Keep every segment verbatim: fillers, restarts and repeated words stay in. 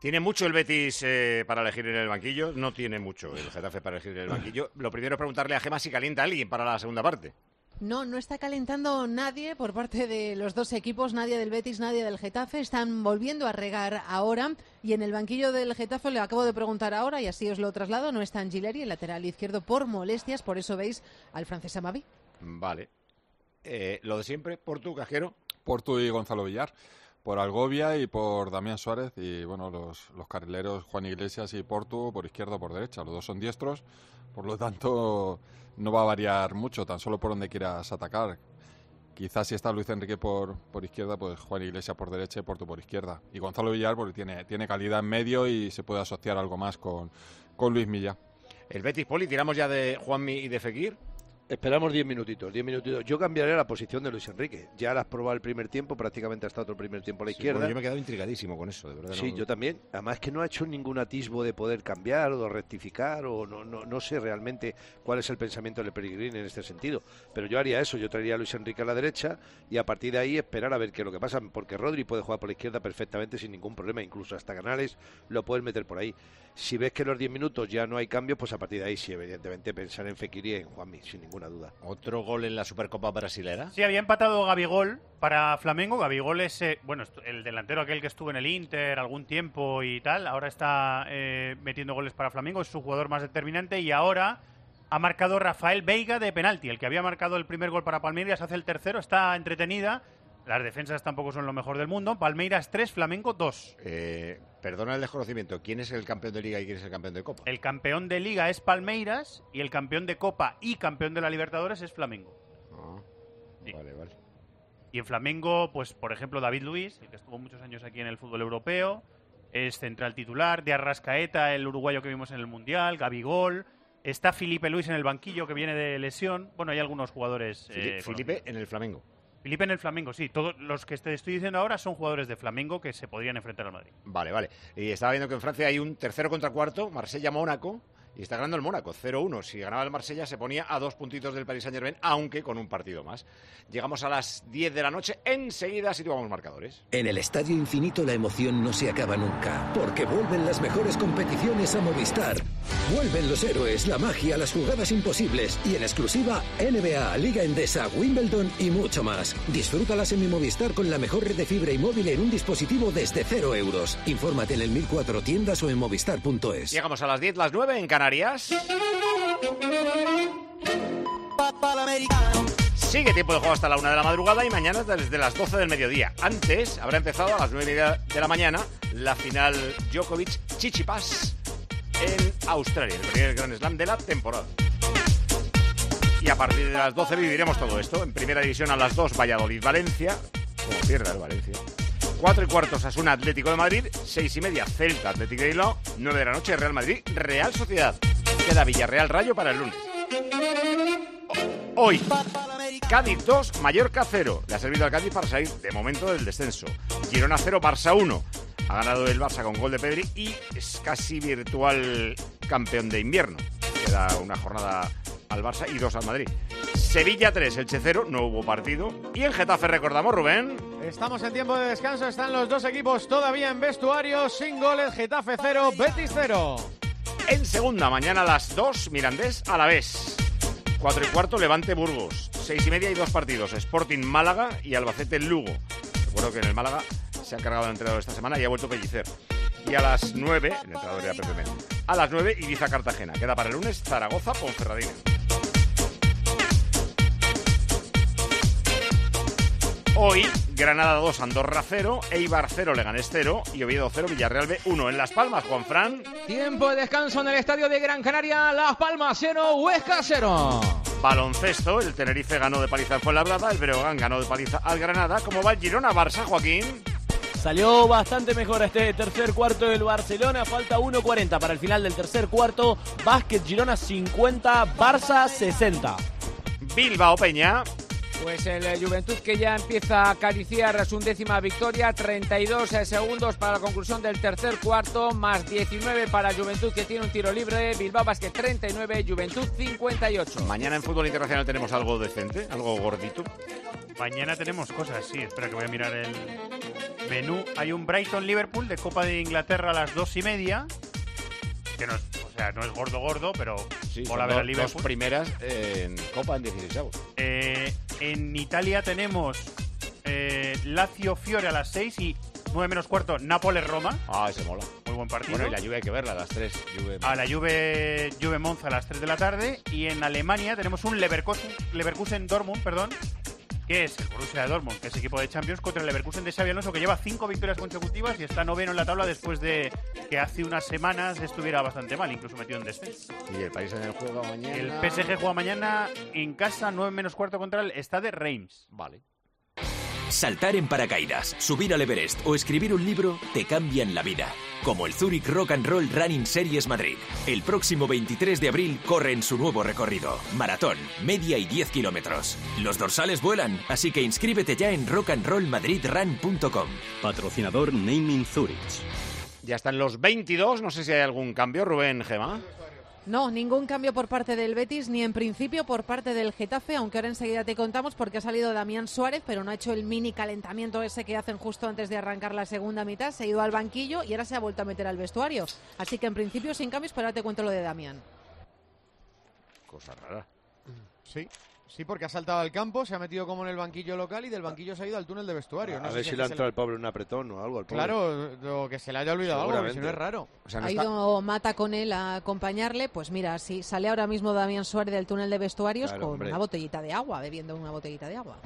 Tiene mucho el Betis eh, para elegir en el banquillo, no tiene mucho el Getafe para elegir en el banquillo. Lo primero es preguntarle a Gemma si calienta a alguien para la segunda parte. No, no está calentando nadie por parte de los dos equipos, nadie del Betis, nadie del Getafe. Están volviendo a regar ahora y en el banquillo del Getafe le acabo de preguntar ahora y así os lo traslado. No está Angileri, el lateral izquierdo, por molestias, por eso veis al francés Amavi. Vale. Eh, lo de siempre, Portu, Cajero. Portu y Gonzalo Villar. Por Algovia y por Damián Suárez y bueno los, los carrileros Juan Iglesias y Portu por izquierda o por derecha. Los dos son diestros, por lo tanto no va a variar mucho, tan solo por donde quieras atacar. Quizás si está Luis Enrique por, por izquierda, pues Juan Iglesias por derecha y Portu por izquierda. Y Gonzalo Villar porque tiene, tiene calidad en medio y se puede asociar algo más con, con Luis Milla. El Betis, Poli, tiramos ya de Juanmi y de Fekir. Esperamos diez minutitos, diez minutitos. Yo cambiaría la posición de Luis Enrique. Ya la has probado el primer tiempo, prácticamente ha estado otro primer tiempo a la Sí, izquierda. bueno, yo me he quedado intrigadísimo con eso, de verdad. Sí, no... yo también. Además que no ha hecho ningún atisbo de poder cambiar o de rectificar o no, no, no sé realmente cuál es el pensamiento de Pellegrini en este sentido. Pero yo haría eso, yo traería a Luis Enrique a la derecha y a partir de ahí esperar a ver qué es lo que pasa, porque Rodri puede jugar por la izquierda perfectamente sin ningún problema, incluso hasta Canales lo puedes meter por ahí. Si ves que en los diez minutos ya no hay cambios, pues a partir de ahí sí, evidentemente pensar en Fekir y en Juanmi, sin ninguna duda. ¿Otro gol en la Supercopa Brasilera? Sí, había empatado Gabigol para Flamengo. Gabigol es, eh, bueno, el delantero aquel que estuvo en el Inter algún tiempo y tal. Ahora está eh, metiendo goles para Flamengo, es su jugador más determinante y ahora ha marcado Rafael Veiga de penalti. El que había marcado el primer gol para Palmeiras hace el tercero, está entretenida. Las defensas tampoco son lo mejor del mundo. Palmeiras tres, Flamengo dos. Eh, perdona el desconocimiento. ¿Quién es el campeón de Liga y quién es el campeón de Copa? El campeón de Liga es Palmeiras y el campeón de Copa y campeón de la Libertadores es Flamengo. Ah, Sí. Vale, vale. Y en Flamengo, pues por ejemplo, David Luiz, el que estuvo muchos años aquí en el fútbol europeo, es central titular. De Arrascaeta, el uruguayo que vimos en el Mundial, Gabigol. Está Filipe Luis en el banquillo, que viene de lesión. Bueno, hay algunos jugadores... Fili- eh, Filipe conocidos. en el Flamengo. Filipe en el Flamengo, sí. Todos los que te estoy diciendo ahora son jugadores de Flamengo que se podrían enfrentar al Madrid. Vale, vale. Y estaba viendo que en Francia hay un tercero contra cuarto, Marsella-Mónaco, y está ganando el Mónaco, cero uno. Si ganaba el Marsella se ponía a dos puntitos del Paris Saint-Germain, aunque con un partido más. Llegamos a las diez de la noche, enseguida situamos marcadores. En el Estadio Infinito la emoción no se acaba nunca, porque vuelven las mejores competiciones a Movistar. Vuelven los héroes, la magia, las jugadas imposibles y en exclusiva N B A, Liga Endesa, Wimbledon y mucho más. Disfrútalas en mi Movistar con la mejor red de fibra y móvil en un dispositivo desde cero euros. Infórmate en el mil cuatro tiendas o en movistar punto es. Llegamos a las diez, las nueve en Canarias. Sigue tiempo de juego hasta la una de la madrugada y mañana desde las doce del mediodía. Antes habrá empezado a las nueve y media de la mañana la final Djokovic-Tsitsipas en Australia, el primer Grand Slam de la temporada. Y a partir de las doce viviremos todo esto. En primera división a las dos, Valladolid-Valencia, como pierda el Valencia. Cuatro y cuarto, Osasuna Atlético de Madrid. Seis y media, Celta Atlético de Bilbao. Nueve de la noche, Real Madrid, Real Sociedad. Queda Villarreal Rayo para el lunes. Hoy, Cádiz dos, Mallorca cero. Le ha servido al Cádiz para salir de momento del descenso. Girona cero, Barça uno. Ha ganado el Barça con gol de Pedri y es casi virtual campeón de invierno. Queda una jornada al Barça y dos al Madrid. Sevilla tres, Elche cero, no hubo partido. Y en Getafe recordamos, Rubén. Estamos en tiempo de descanso, están los dos equipos todavía en vestuario, sin goles, Getafe cero, Betis cero. En segunda, mañana a las dos, Mirandés Alavés. Cuatro y cuarto, Levante Burgos. Seis y media y dos partidos, Sporting Málaga y Albacete Lugo. Recuerdo que en el Málaga se ha cargado el entrenador esta semana y ha vuelto Pellicer. Y a las nueve, el entrenador era Pepe Mel. A las nueve, Ibiza Cartagena. Queda para el lunes Zaragoza Ponferradina. Hoy, Granada dos, Andorra cero, Eibar cero, Leganés cero y Oviedo cero, Villarreal B uno. En Las Palmas, Juanfran. Tiempo de descanso en el estadio de Gran Canaria, Las Palmas cero, Huesca cero. Baloncesto, el Tenerife ganó de paliza al Fuenlabrada, el Breogán ganó de paliza al Granada. ¿Cómo va el Girona-Barça, Joaquín? Salió bastante mejor este tercer cuarto del Barcelona, falta uno cuarenta para el final del tercer cuarto. Básquet Girona cincuenta, Barça sesenta. Bilbao Peña. Pues el eh, Juventud que ya empieza a acariciar su undécima victoria, treinta y dos eh, segundos para la conclusión del tercer cuarto, más diecinueve para Juventud que tiene un tiro libre, Bilbao Basket treinta y nueve, Juventud cincuenta y ocho. Mañana en fútbol internacional tenemos algo decente, algo gordito. Mañana tenemos cosas, sí, espera que voy a mirar el menú. Hay un Brighton-Liverpool de Copa de Inglaterra a las dos y media, que no es, o sea, no es gordo gordo, pero Sí, mola son ver do- al Liverpool. dos primeras eh, en Copa en dieciséis avos. Eh, en Italia tenemos eh, Lazio-Fiore a las seis y nueve menos cuarto Nápoles-Roma. Ah, ese mola. Muy buen partido. Bueno, y la Juve hay que verla a las tres. Juve. A la Juve, Juve Monza a las tres de la tarde. Y en Alemania tenemos un Leverkusen, Leverkusen Dortmund, perdón, que es el Borussia Dortmund, que es equipo de Champions, contra el Leverkusen de Xabi Alonso, que lleva cinco victorias consecutivas y está noveno en la tabla después de que hace unas semanas estuviera bastante mal, incluso metido en descenso. Y el Paris Saint-Germain juega mañana. El P S G juega mañana en casa, nueve menos cuarto contra el Stade Reims. Vale. Saltar en paracaídas, subir al Everest o escribir un libro te cambian la vida. Como el Zurich Rock and Roll Running Series Madrid. El próximo veintitrés de abril corre en su nuevo recorrido. Maratón, media y diez kilómetros. Los dorsales vuelan, así que inscríbete ya en rock and roll madrid run punto com. Patrocinador Naming Zurich. Ya están los veintidós, no sé si hay algún cambio, Rubén Gema. No, ningún cambio por parte del Betis, ni en principio por parte del Getafe, aunque ahora enseguida te contamos porque ha salido Damián Suárez, pero no ha hecho el mini calentamiento ese que hacen justo antes de arrancar la segunda mitad, se ha ido al banquillo y ahora se ha vuelto a meter al vestuario. Así que en principio sin cambios, pero ahora te cuento lo de Damián. Cosa rara. Sí, sí, porque ha saltado al campo, se ha metido como en el banquillo local y del banquillo se ha ido al túnel de vestuario. A No sé ver si es le ha que se entrado el pobre un apretón o algo al pobre. Claro, lo que se le haya olvidado algo, porque si no es Seguramente. raro. O sea, no ha está- ido Mata con él a acompañarle, pues mira, si sale ahora mismo Damián Suárez del túnel de vestuarios Claro, con hombre. una botellita de agua, bebiendo una botellita de agua.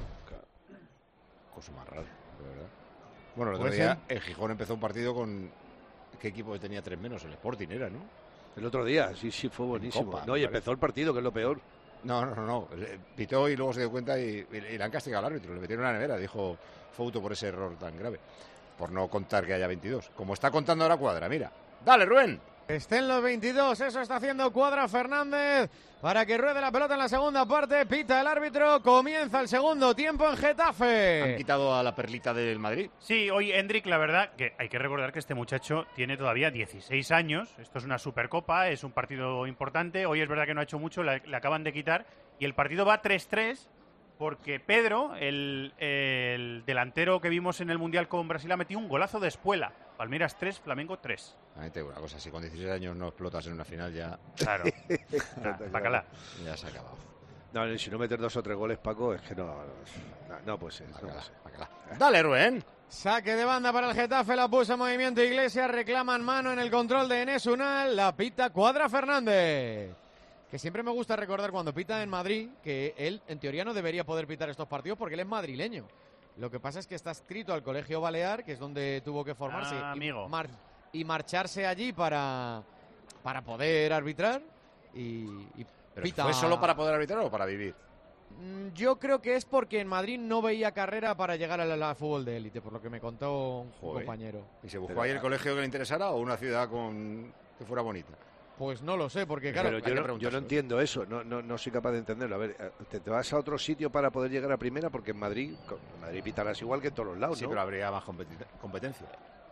Cosa más rara, de verdad. Bueno, el otro Puede día el Gijón empezó un partido con... ¿Qué equipo tenía tres menos? El Sporting era, ¿no? El otro día, sí, sí, fue buenísimo. Copa, no, y me empezó el partido, que es lo peor. No, no, no, no. Eh, Pitó y luego se dio cuenta y, y, y le han castigado al árbitro. Le metieron en la nevera, dijo Fouto por ese error tan grave. Por no contar que haya veintidós. Como está contando ahora Cuadra, mira. Dale, Rubén. Estén los veintidós, eso está haciendo Cuadra Fernández para que ruede la pelota en la segunda parte, pita el árbitro, comienza el segundo tiempo en Getafe. Han quitado a la perlita del Madrid. Sí, hoy Hendrik, la verdad, que hay que recordar que este muchacho tiene todavía dieciséis años. Esto es una Supercopa, es un partido importante. Hoy es verdad que no ha hecho mucho, le, le acaban de quitar. Y el partido va tres tres porque Pedro, el, el delantero que vimos en el Mundial con Brasil, ha metido un golazo de espuela. Palmeiras tres, Flamengo tres. A mí te digo una cosa, si con dieciséis años no explotas en una final ya... Claro. Nah, bacalá. Ya se ha acabado. No, y si no meter dos o tres goles, Paco, es que no... No, no puede ser. No puede ser. Dale, Rubén. Saque de banda para el Getafe, la puso en movimiento Iglesias, reclaman mano en el control de Enes Unal, la pita Cuadra Fernández. Que siempre me gusta recordar cuando pita en Madrid que él en teoría no debería poder pitar estos partidos porque él es madrileño. Lo que pasa es que está adscrito al Colegio Balear, que es donde tuvo que formarse Ah, y, amigo. mar- y marcharse allí para, para poder arbitrar y, y ¿Pero pita. fue solo para poder arbitrar o para vivir? Mm, Yo creo que es porque en Madrid no veía carrera para llegar al, al fútbol de élite, por lo que me contó un Joder. compañero. ¿Y se buscó Pero- ahí el colegio que le interesara o una ciudad con que fuera bonita? Pues no lo sé, porque claro, Pero hay que yo no, yo preguntárselo. no entiendo eso, no, no, no soy capaz de entenderlo. A ver, eh, te, te vas a otro sitio para poder llegar a primera, porque en Madrid, co- en Madrid pitarás igual que en todos los lados, Sí, ¿no? pero habría más competi- competencia.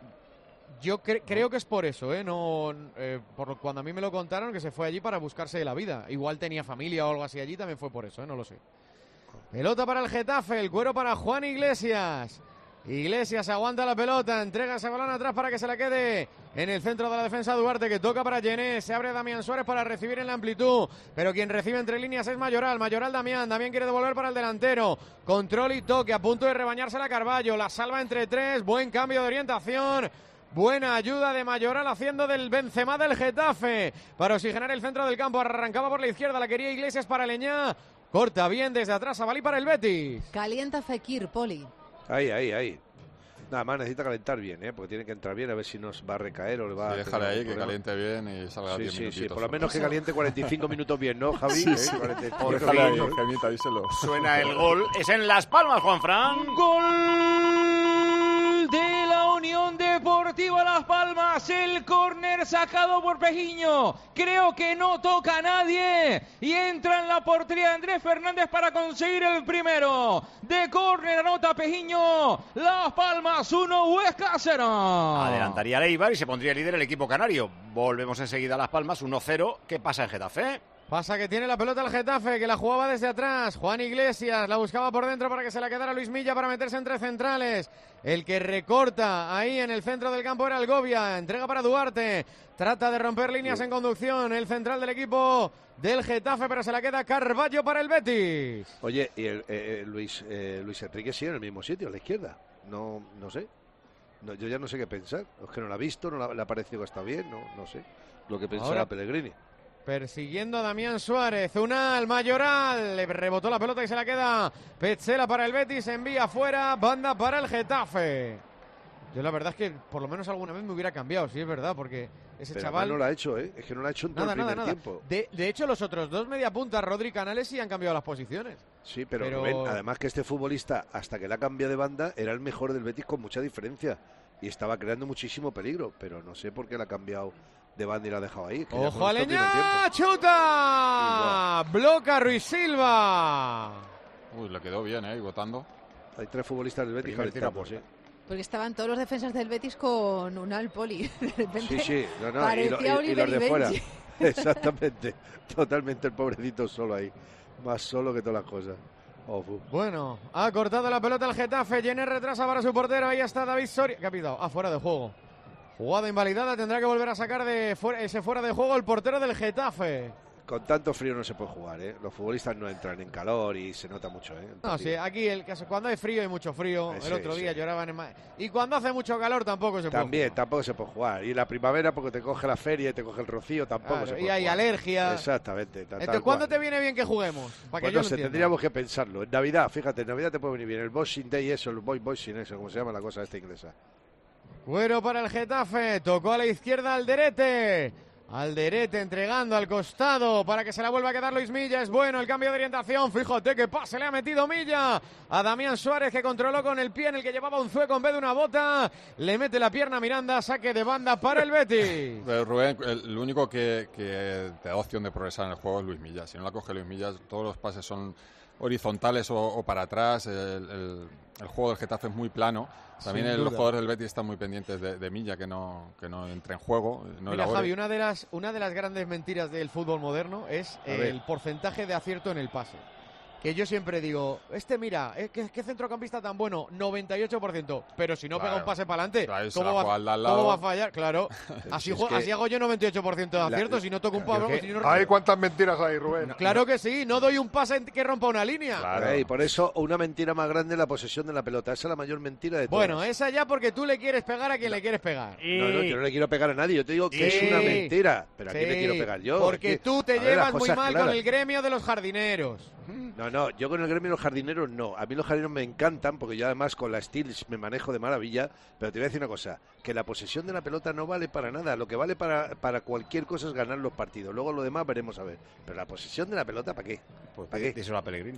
yo cre- creo que es por eso, ¿eh? No, eh, por lo- cuando a mí me lo contaron que se fue allí para buscarse la vida. Igual tenía familia o algo así allí, también fue por eso, ¿eh? No lo sé. Pelota para el Getafe, el cuero para Juan Iglesias. Iglesias aguanta la pelota, entrega ese balón atrás para que se la quede en el centro de la defensa Duarte, que toca para Gené. Se abre Damián Suárez para recibir en la amplitud, pero quien recibe entre líneas es Mayoral. Mayoral Damián, Damián quiere devolver para el delantero. Control y toque, a punto de rebañarse la Carballo. La salva entre tres, buen cambio de orientación. Buena ayuda de Mayoral haciendo del Benzema del Getafe para oxigenar el centro del campo. Arrancaba por la izquierda, la quería Iglesias para Leñá. Corta bien desde atrás a Balí para el Betis. Calienta Fekir, Poli. Ahí, ahí, ahí. Nada más necesita calentar bien, ¿eh? Porque tiene que entrar bien a ver si nos va a recaer o le va Sí, a... déjale tener ahí, algún que problema. caliente bien y salga Sí, diez sí, sí, minutitos. por lo menos que caliente cuarenta y cinco minutos bien, ¿no, Javi? Sí, ¿Eh? sí. cuarenta y cinco Por Déjale ahí, fin. Gemita, díselo. Suena el gol. Es en Las Palmas, Juanfran. Gol de la Unión Deportiva Las Las Palmas, el córner sacado por Pejiño, creo que no toca a nadie y entra en la portería de Andrés Fernández para conseguir el primero. De córner anota Pejiño, Las Palmas uno, Huesca cero. Adelantaría el Eibar y se pondría líder el equipo canario. Volvemos enseguida a Las Palmas, uno cero. ¿Qué pasa en Getafe? Pasa que tiene la pelota el Getafe, que la jugaba desde atrás. Juan Iglesias la buscaba por dentro para que se la quedara Luis Milla para meterse entre centrales. El que recorta ahí en el centro del campo era Algovia. Entrega para Duarte. Trata de romper líneas en conducción. El central del equipo del Getafe, pero se la queda Carballo para el Betis. Oye, y el, eh, Luis, eh, Luis Enrique sigue en el mismo sitio, a la izquierda. No, no sé. No, yo ya no sé qué pensar. Es que no la ha visto, no la, le ha parecido que está bien, no, no sé. Lo que pensará Ahora... Pellegrini. Persiguiendo a Damián Suárez, Unal, Mayoral, le rebotó la pelota y se la queda Petzela para el Betis, envía fuera, banda para el Getafe. Yo la verdad es que por lo menos alguna vez me hubiera cambiado, sí es verdad, porque ese Pero chaval... no lo ha hecho, ¿eh? Es que no lo ha hecho en todo nada, el primer nada, nada. tiempo. De, de hecho, los otros dos mediapuntas, Rodri y Canales, sí han cambiado las posiciones. Sí, pero, pero... Rubén, además que este futbolista, hasta que la cambia de banda, era el mejor del Betis con mucha diferencia. Y estaba creando muchísimo peligro, pero no sé por qué la ha cambiado de banda y la ha dejado ahí. Que ¡Ojo a Leñá! ¡Chuta! Bloca Ruiz Silva. Uy, le quedó bien, ¿eh? Votando. Hay tres futbolistas del Betis calentando, sí. Porque estaban todos los defensas del Betis con Unal Poli. De repente Sí, sí. No, no, parecía y, lo, y, y los de fuera. Benji. Exactamente. Totalmente el pobrecito solo ahí. Más solo que todas las cosas. Oh, bueno, ha cortado la pelota el Getafe. Jenner retrasa para su portero. Ahí está David Soria. ¿Qué ha pitado? Ah, fuera de juego. Jugada invalidada. Tendrá que volver a sacar de fuera, ese fuera de juego el portero del Getafe. Con tanto frío no se puede jugar, ¿eh? Los futbolistas no entran en calor y se nota mucho, ¿eh? No, sí, aquí el caso, cuando hay frío hay mucho frío. Eh, el sí, otro día sí. lloraban en ma... Y cuando hace mucho calor tampoco se puede También, jugar. tampoco se puede jugar. Y la primavera porque te coge la feria y te coge el rocío, tampoco Claro, se puede y hay jugar. alergias. Exactamente. Tal, Entonces, tal ¿cuándo cual. te viene bien que juguemos? Para que Pues yo no lo sé, entienda. tendríamos que pensarlo. En Navidad, fíjate, en Navidad te puede venir bien. El Boxing Day, eso, el Boy Boxing, eso, como se llama la cosa esta inglesa. Cuero para el Getafe, tocó a la izquierda Alderete. Alderete entregando al costado para que se la vuelva a quedar Luis Milla. Es bueno el cambio de orientación. Fíjate que pase le ha metido Milla a Damián Suárez, que controló con el pie en el que llevaba un zueco en vez de una bota. Le mete la pierna a Miranda, saque de banda para el Betis. Pero Rubén, el, el único que, que te da opción de progresar en el juego es Luis Milla. Si no la coge Luis Milla, todos los pases son horizontales o, o para atrás. El, el, el juego del Getafe es muy plano. También el, los jugadores del Betis están muy pendientes de, de Milla, que no, que no entre en juego. No Mira, elabore. Javi, una de, las, una de las grandes mentiras del fútbol moderno es A el ver. porcentaje de acierto en el pase. Que yo siempre digo, este mira, eh, ¿qué, qué centrocampista tan bueno? noventa y ocho por ciento. Pero si no Claro. pega un pase para adelante, Claro, se ¿cómo, la va, juega al de al ¿cómo lado. va a fallar? Claro, así, Si es jue- que- así hago yo noventa y ocho por ciento de La- acierto. Si no toco un Claro, pase, que- si no... Ay, cuántas mentiras hay, Rubén. Claro que sí, no doy un pase que rompa una línea. Claro. Eh, y por eso una mentira más grande es la posesión de la pelota. Esa es la mayor mentira de todas. Bueno, esa ya porque tú le quieres pegar a quien le quieres pegar. Y... No, no, yo no le quiero pegar a nadie. Yo te digo que Sí. es una mentira. Pero ¿a quién le Sí, quiero pegar yo? Porque Es que- tú te a ver, las llevas muy cosas mal claras. con el gremio de los jardineros. No, no, yo con el gremio de los jardineros no. A mí los jardineros me encantan porque yo además con la Steels me manejo de maravilla. Pero te voy a decir una cosa, que la posesión de la pelota no vale para nada. Lo que vale para, para cualquier cosa es ganar los partidos. Luego lo demás veremos a ver. Pero la posesión de la pelota, ¿para qué? Pues ¿Para qué? díselo a Pellegrini.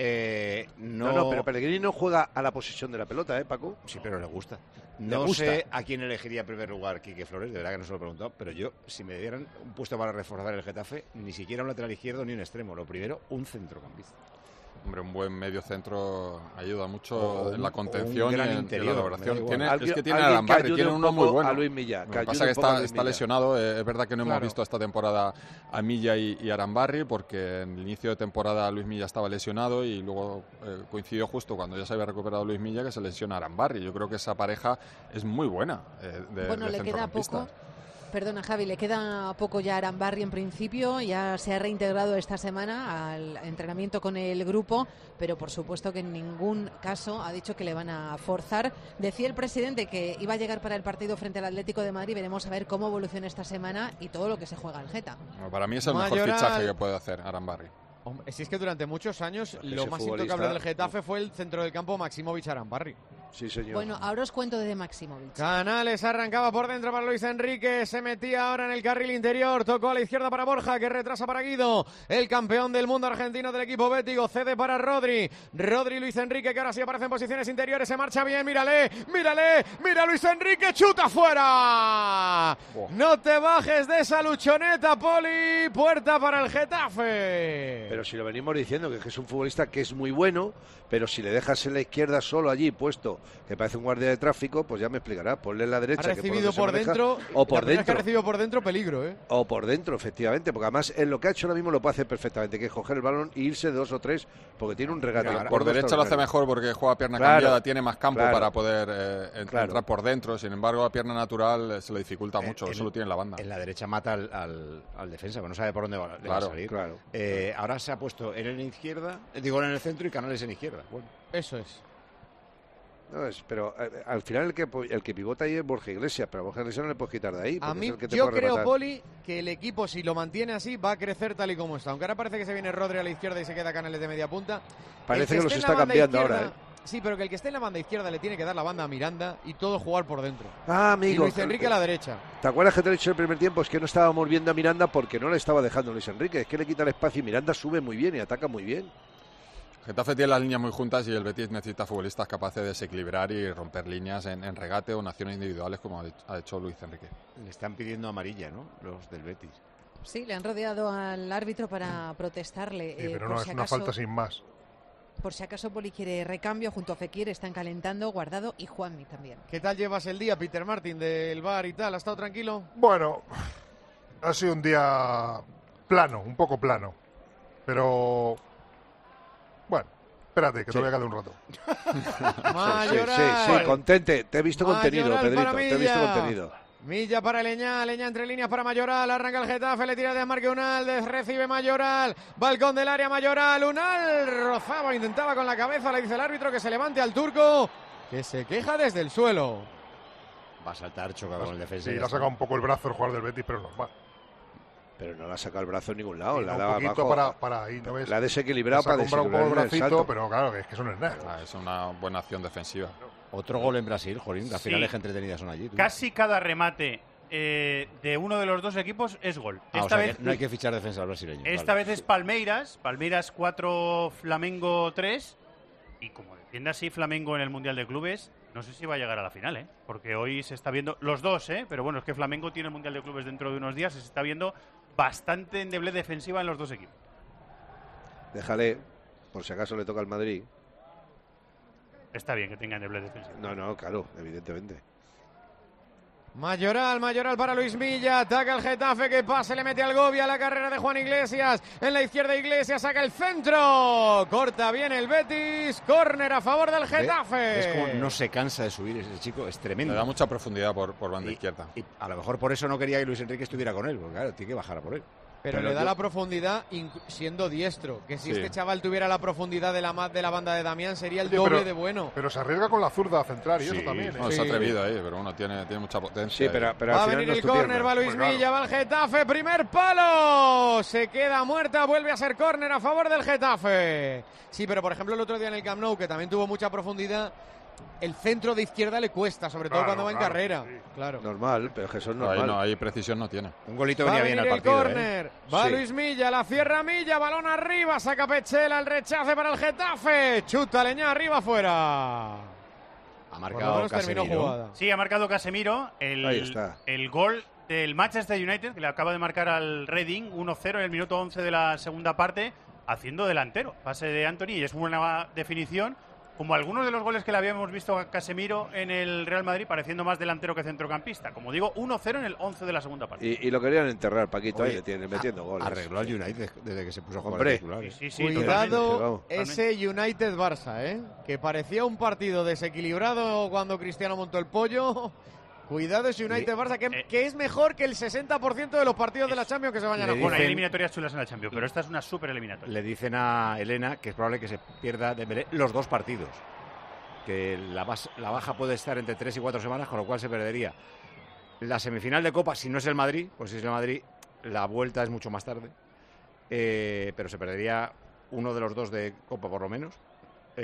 Eh, no, No, no, pero Pellegrini no juega a la posesión de la pelota, ¿eh, Paco? Sí, pero le gusta. Le No gusta. sé a quién elegiría en primer lugar Quique Flores, de verdad que no se lo he preguntado, pero yo, si me dieran un puesto para reforzar el Getafe, ni siquiera un lateral izquierdo ni un extremo. Lo primero, un centrocampista. Hombre, un buen medio centro ayuda mucho O un- en la o contención un gran y en, interior, y en la me da elaboración. igual. Tiene, Alguien- es que tiene a alguien que Arambarri, ayude tiene un uno muy poco bueno. a Luis Milla, Lo que que ayude pasa es que un poco a está, Luis está Milla. lesionado. eh, es verdad que no Claro. hemos visto esta temporada a Milla y, y Arambarri, porque en el inicio de temporada Luis Milla estaba lesionado y luego eh, coincidió justo cuando ya se había recuperado Luis Milla que se lesiona Arambarri. Yo creo que esa pareja es muy buena. Eh, de, Bueno, de le queda centrocampistas. poco. Perdona, Javi, le queda poco ya a Arambarri en principio, ya se ha reintegrado esta semana al entrenamiento con el grupo, pero por supuesto que en ningún caso ha dicho que le van a forzar. Decía el presidente que iba a llegar para el partido frente al Atlético de Madrid, veremos a ver cómo evoluciona esta semana y todo lo que se juega el Geta. Bueno, para mí es el Mayoral. mejor fichaje que puede hacer Arambarri. Hombre, si es que durante muchos años Ese lo más futbolista- intocable del Getafe fue el centro del campo Maximovic Arambarri. Sí, señor. Bueno, ahora os cuento de Maximovic. Canales arrancaba por dentro para Luis Enrique, se metía ahora en el carril interior, tocó a la izquierda para Borja, que retrasa para Guido, el campeón del mundo argentino del equipo bético, cede para Rodri, Rodri Luis Enrique, que ahora sí aparece en posiciones interiores, se marcha bien, mírale, mírale, mira Luis Enrique, chuta fuera. Oh. No te bajes de esa luchoneta, Poli, puerta para el Getafe. Pero si lo venimos diciendo, que es un futbolista que es muy bueno, pero si le dejas en la izquierda solo allí puesto, que parece un guardia de tráfico, pues ya me explicará. Ponle en la derecha. Ha recibido que por, por dentro. Deja, o por dentro. Que ha recibido por dentro peligro, ¿eh? O por dentro, efectivamente. Porque además, en lo que ha hecho ahora mismo lo puede hacer perfectamente, que es coger el balón e irse de dos o tres, porque tiene un regate. Claro, por derecha lo hace mejor porque juega a pierna claro, cambiada, tiene más campo claro, para poder eh, en, claro. entrar por dentro. Sin embargo, a pierna natural eh, se le dificulta eh, mucho. En, eso lo tiene en la banda. En la derecha mata al, al, al defensa, que no sabe por dónde va, claro, va a salir. Claro. Eh, ahora se ha puesto él en la izquierda, digo en el centro y Canales en izquierda. Bueno. Eso es. No, es, pero eh, al final el que el que pivota ahí es Borja Iglesias, pero a Borja Iglesias no le puedes quitar de ahí. A mí, es el que te yo puede creo, rematar. Poli, que el equipo, si lo mantiene así, va a crecer tal y como está. Aunque ahora parece que se viene Rodri a la izquierda y se queda Canales de media punta. Parece que, que los está cambiando izquierda, ahora, ¿eh? Sí, pero que el que esté en la banda izquierda le tiene que dar la banda a Miranda y todo jugar por dentro. Ah, amigo. Y Luis Enrique a la derecha. ¿Te acuerdas que te he dicho en el primer tiempo? Es que no estábamos viendo a Miranda porque no le estaba dejando Luis Enrique. Es que le quita el espacio y Miranda sube muy bien y ataca muy bien. Getafe tiene las líneas muy juntas y el Betis necesita futbolistas capaces de desequilibrar y romper líneas en, en regate o en acciones individuales, como ha, ha hecho Luis Enrique. Le están pidiendo amarilla, ¿no? Los del Betis. Sí, le han rodeado al árbitro para protestarle. Sí, pero eh, no por es si una acaso, falta sin más. Por si acaso Poli quiere recambio, junto a Fekir están calentando Guardado y Juanmi también. ¿Qué tal llevas el día, Peter Martin, del bar y tal? ¿Has estado tranquilo? Bueno, ha sido un día plano, un poco plano. Pero, bueno, espérate, que sí. te voy a quedar un rato. sí, sí, sí, sí, contente. Te he visto Mayoral contenido, Pedrito, te he visto contenido. Milla para Leñá, Leñá entre líneas para Mayoral, arranca el Getafe, le tira de Marque Unal, recibe Mayoral, balcón del área Mayoral, Unal, rozaba, intentaba con la cabeza, le dice el árbitro que se levante al turco, que se queja desde el suelo. Va a saltar, choca con el defensa. Sí, le ha sacado un poco el brazo el jugador del Betis, pero normal. Pero no le ha sacado el brazo en ningún lado, sí, la no, daba un abajo, para, para ahí, ¿no ves? La ha desequilibrado para desequilibrar un poco el el bracito, salto. pero claro, es que eso no es nada. Ah, es una buena acción defensiva. Otro gol en Brasil, Jorín, las sí. finales entretenidas son allí. ¿Tú? Casi cada remate eh, de uno de los dos equipos es gol. Ah, esta o sea vez no hay que fichar defensas brasileños. Esta vale. vez es Palmeiras, Palmeiras cuatro, Flamengo tres, y como defiende así Flamengo en el Mundial de Clubes, no sé si va a llegar a la final, ¿eh? Porque hoy se está viendo, los dos, ¿eh? Pero bueno, es que Flamengo tiene el Mundial de Clubes dentro de unos días, se está viendo bastante endeble defensiva en los dos equipos. Déjale, por si acaso le toca al Madrid. Está bien que tenga endeble defensiva. No, no, claro, evidentemente. Mayoral, Mayoral para Luis Milla, ataca el Getafe, que pase, le mete al Gobia, la carrera de Juan Iglesias, en la izquierda Iglesias, saca el centro, corta bien el Betis, córner a favor del Getafe. Es como no se cansa de subir ese chico, es tremendo. Le da mucha profundidad por, por banda y, izquierda. Y a lo mejor por eso no quería que Luis Enrique estuviera con él, porque claro, tiene que bajar a por él. Pero, Pero le da yo... la profundidad siendo diestro. Que si sí. este chaval tuviera la profundidad de la, de la banda de Damián sería el Oye, doble pero, de bueno. Pero se arriesga con la zurda a centrar y sí. eso también. ¿eh? No, sí. se ha atrevido ahí, pero bueno, tiene, tiene mucha potencia. Sí, pero, pero va al a final venir no el córner, va Luis Milla, claro. Va el Getafe, primer palo. Se queda muerta, vuelve a ser córner a favor del Getafe. Sí, pero por ejemplo el otro día en el Camp Nou, que también tuvo mucha profundidad, el centro de izquierda le cuesta, sobre todo claro, cuando va en claro, carrera. Sí. Claro. Normal, pero que eso es normal. Ahí, no, ahí precisión no tiene. Un golito va venía bien al partido. Va el córner, ¿eh? va sí. Luis Milla, la cierra Milla, balón arriba, saca Pechela, el rechace para el Getafe, chuta Leñá arriba afuera. Ha marcado Casemiro. Sí, ha marcado Casemiro. El, Ahí está. El gol del Manchester United, que le acaba de marcar al Reading, uno cero en el minuto once de la segunda parte, haciendo delantero. Pase de Anthony y es una buena definición. Como algunos de los goles que le habíamos visto a Casemiro en el Real Madrid, pareciendo más delantero que centrocampista. Como digo, uno cero en el once de la segunda parte. Y, y lo querían enterrar, Paquito, Oye, ahí le tiene metiendo a, goles. Arregló al United desde que se puso a jugar Hombre, titular. Sí, sí, sí, cuidado ese United-Barça, ¿eh? Que parecía un partido desequilibrado cuando Cristiano montó el pollo. Cuidado ese United-Barça, que, eh, que es mejor que el sesenta por ciento de los partidos de la Champions que se vayan a jugar. Bueno, hay eliminatorias chulas en la Champions, pero esta es una súper eliminatoria. Le dicen a Elena que es probable que se pierda Dembélé los dos partidos. Que la, bas, la baja puede estar entre tres y cuatro semanas, con lo cual se perdería la semifinal de Copa, si no es el Madrid, pues si es el Madrid, la vuelta es mucho más tarde, eh, pero se perdería uno de los dos de Copa por lo menos, eh,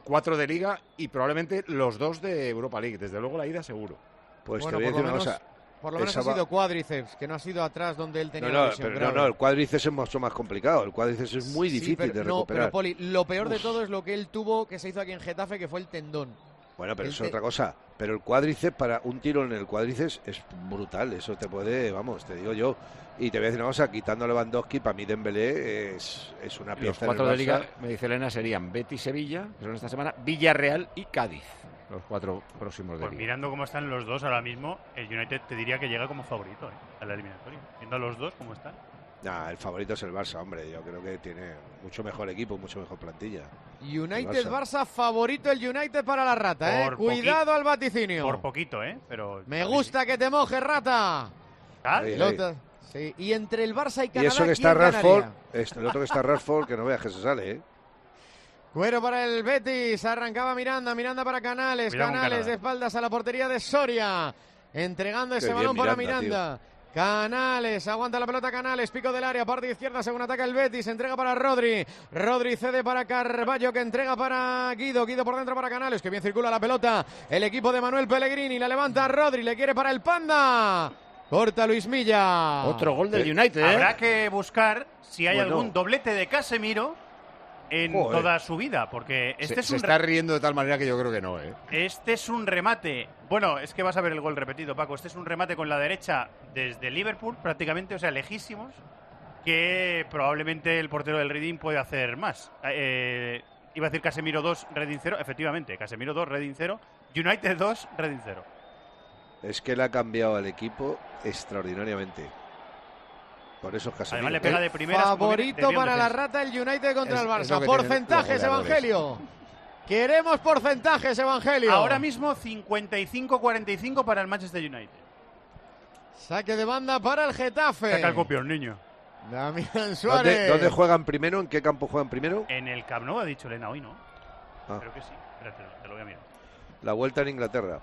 cuatro de Liga y probablemente los dos de Europa League. Desde luego la ida seguro. Pues bueno, te voy a decir una menos, cosa. Por lo menos ha sido cuádriceps, que no ha sido atrás donde él tenía no, no, la lesión pero grave. no, no, el cuádriceps es mucho más complicado. El cuádriceps es muy Sí, difícil pero, de no, recuperar. pero Poli, lo peor de Uf. todo es lo que él tuvo, que se hizo aquí en Getafe, que fue el tendón. Bueno, pero El es te- otra cosa. Pero el cuádriceps, para un tiro en el cuádriceps es brutal. Eso te puede, vamos, te digo yo. Y te voy a decir una cosa, quitando a Lewandowski, para mí Dembélé es, es una Los pieza cuatro en de el Liga, Barça. me dice Elena, serían Betis, Sevilla, que son esta semana, Villarreal y Cádiz. Los cuatro próximos de Pues Liga. mirando cómo están los dos ahora mismo, el United te diría que llega como favorito, ¿eh?, a la eliminatoria. Viendo a los dos cómo están. Nah, el favorito es el Barça, hombre. Yo creo que tiene mucho mejor equipo, mucho mejor plantilla. United Barça. Barça, favorito el United para la rata, ¿eh? Por Cuidado poqui- al vaticinio. Por poquito, ¿eh? Pero Me gusta que te mojes, rata. ¿Tal? Ahí, ahí. Lota- Sí, y entre el Barça y Y Canadá, eso que está ¿quién Rashford, ganaría? este, el otro que está Rashford, que no veas que se sale, ¿eh? Cuero para el Betis, arrancaba Miranda, Miranda para Canales, Cuidado con Canales Canadá. de espaldas a la portería de Soria, entregando ese Qué bien balón para Miranda, Miranda. Canales, aguanta la pelota Canales, pico del área, parte izquierda, según ataca el Betis, entrega para Rodri, Rodri cede para Carballo, que entrega para Guido, Guido por dentro para Canales, que bien circula la pelota, el equipo de Manuel Pellegrini, la levanta Rodri, le quiere para el Panda, corta Luis Milla. Otro gol del United, ¿eh? Habrá que buscar si hay Bueno. algún doblete de Casemiro en Joder. toda su vida, porque este se es se un está re- riendo de tal manera que yo creo que no, ¿eh? este es un remate. Bueno, es que vas a ver el gol repetido, Paco. Este es un remate con la derecha desde Liverpool, prácticamente, o sea, lejísimos, que probablemente el portero del Reading puede hacer más. Eh, iba a decir Casemiro dos, Reading cero. Efectivamente, Casemiro dos, Reading cero. United dos, Reading cero. Es que le ha cambiado al equipo extraordinariamente. Por eso es Casemiro. Además le pega de primera. Favorito para la rata el United contra Es- el es Barça. lo que tienen Porcentajes, los goleadores. Evangelio. Queremos porcentajes, Evangelio. Ahora mismo cincuenta y cinco cuarenta y cinco para el Manchester United. Saque de banda para el Getafe. Saca el copión, niño. Damián ¿Dónde, Suárez. dónde juegan primero? ¿En qué campo juegan primero? En el Camp Nou ha dicho Elena hoy, ¿no? Ah. Creo que sí. Espérate, te lo voy a mirar. La vuelta en Inglaterra.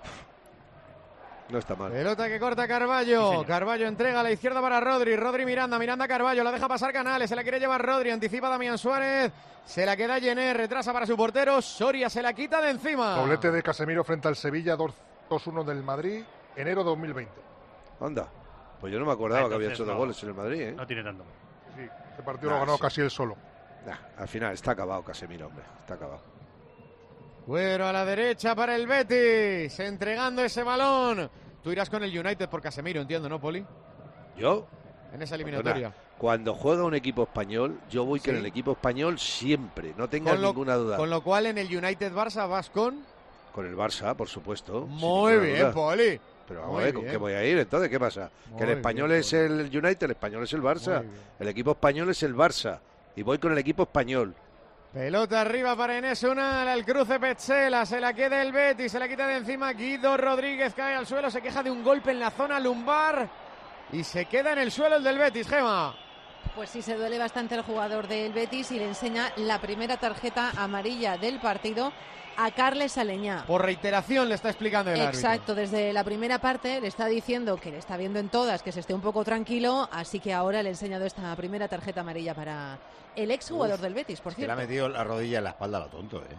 No está mal. Pelota que corta Carballo. Carballo entrega a la izquierda para Rodri. Rodri Miranda. Miranda Carballo. La deja pasar Canales. Se la quiere llevar Rodri. Anticipa Damián Suárez. Se la queda Jenner. Retrasa para su portero. Soria se la quita de encima. Doblete de Casemiro frente al Sevilla, dos uno del Madrid, enero dos mil veinte. Anda. Pues yo no me acordaba Ah, que había entonces hecho dos no. goles en el Madrid, ¿eh? No tiene tanto. Sí, este partido Nah, lo ganó sí. casi él solo. Nah, al final está acabado Casemiro, hombre. Está acabado. Cuero a la derecha para el Betis. Entregando ese balón. Tú irás con el United por Casemiro, entiendo, ¿no, Poli? ¿Yo? En esa eliminatoria. Perdona, cuando juega un equipo español, yo voy Sí. con el equipo español siempre. No tengas Con lo, ninguna duda. con lo cual en el United Barça vas con... Con el Barça, por supuesto. sin Muy ninguna bien, duda. Poli. Pero vamos Muy a ver, ¿con bien. qué voy a ir entonces? ¿Qué pasa? Muy que el español bien, es el United, el español es el Barça. Muy bien. El equipo español es el Barça. Y voy con el equipo español. Pelota arriba para Enes Unal, al cruce Petzela, se la queda el Betis, se la quita de encima Guido Rodríguez, cae al suelo, se queja de un golpe en la zona lumbar y se queda en el suelo el del Betis, Gema. Pues sí, se duele bastante el jugador del Betis y le enseña la primera tarjeta amarilla del partido a Carles Aleñá. Por reiteración le está explicando el árbitro. Exacto, desde la primera parte le está diciendo que le está viendo en todas, que se esté un poco tranquilo, así que ahora le he enseñado esta primera tarjeta amarilla para el exjugador del Betis, por Que le cierto. ha metido la rodilla en la espalda a lo tonto, ¿eh?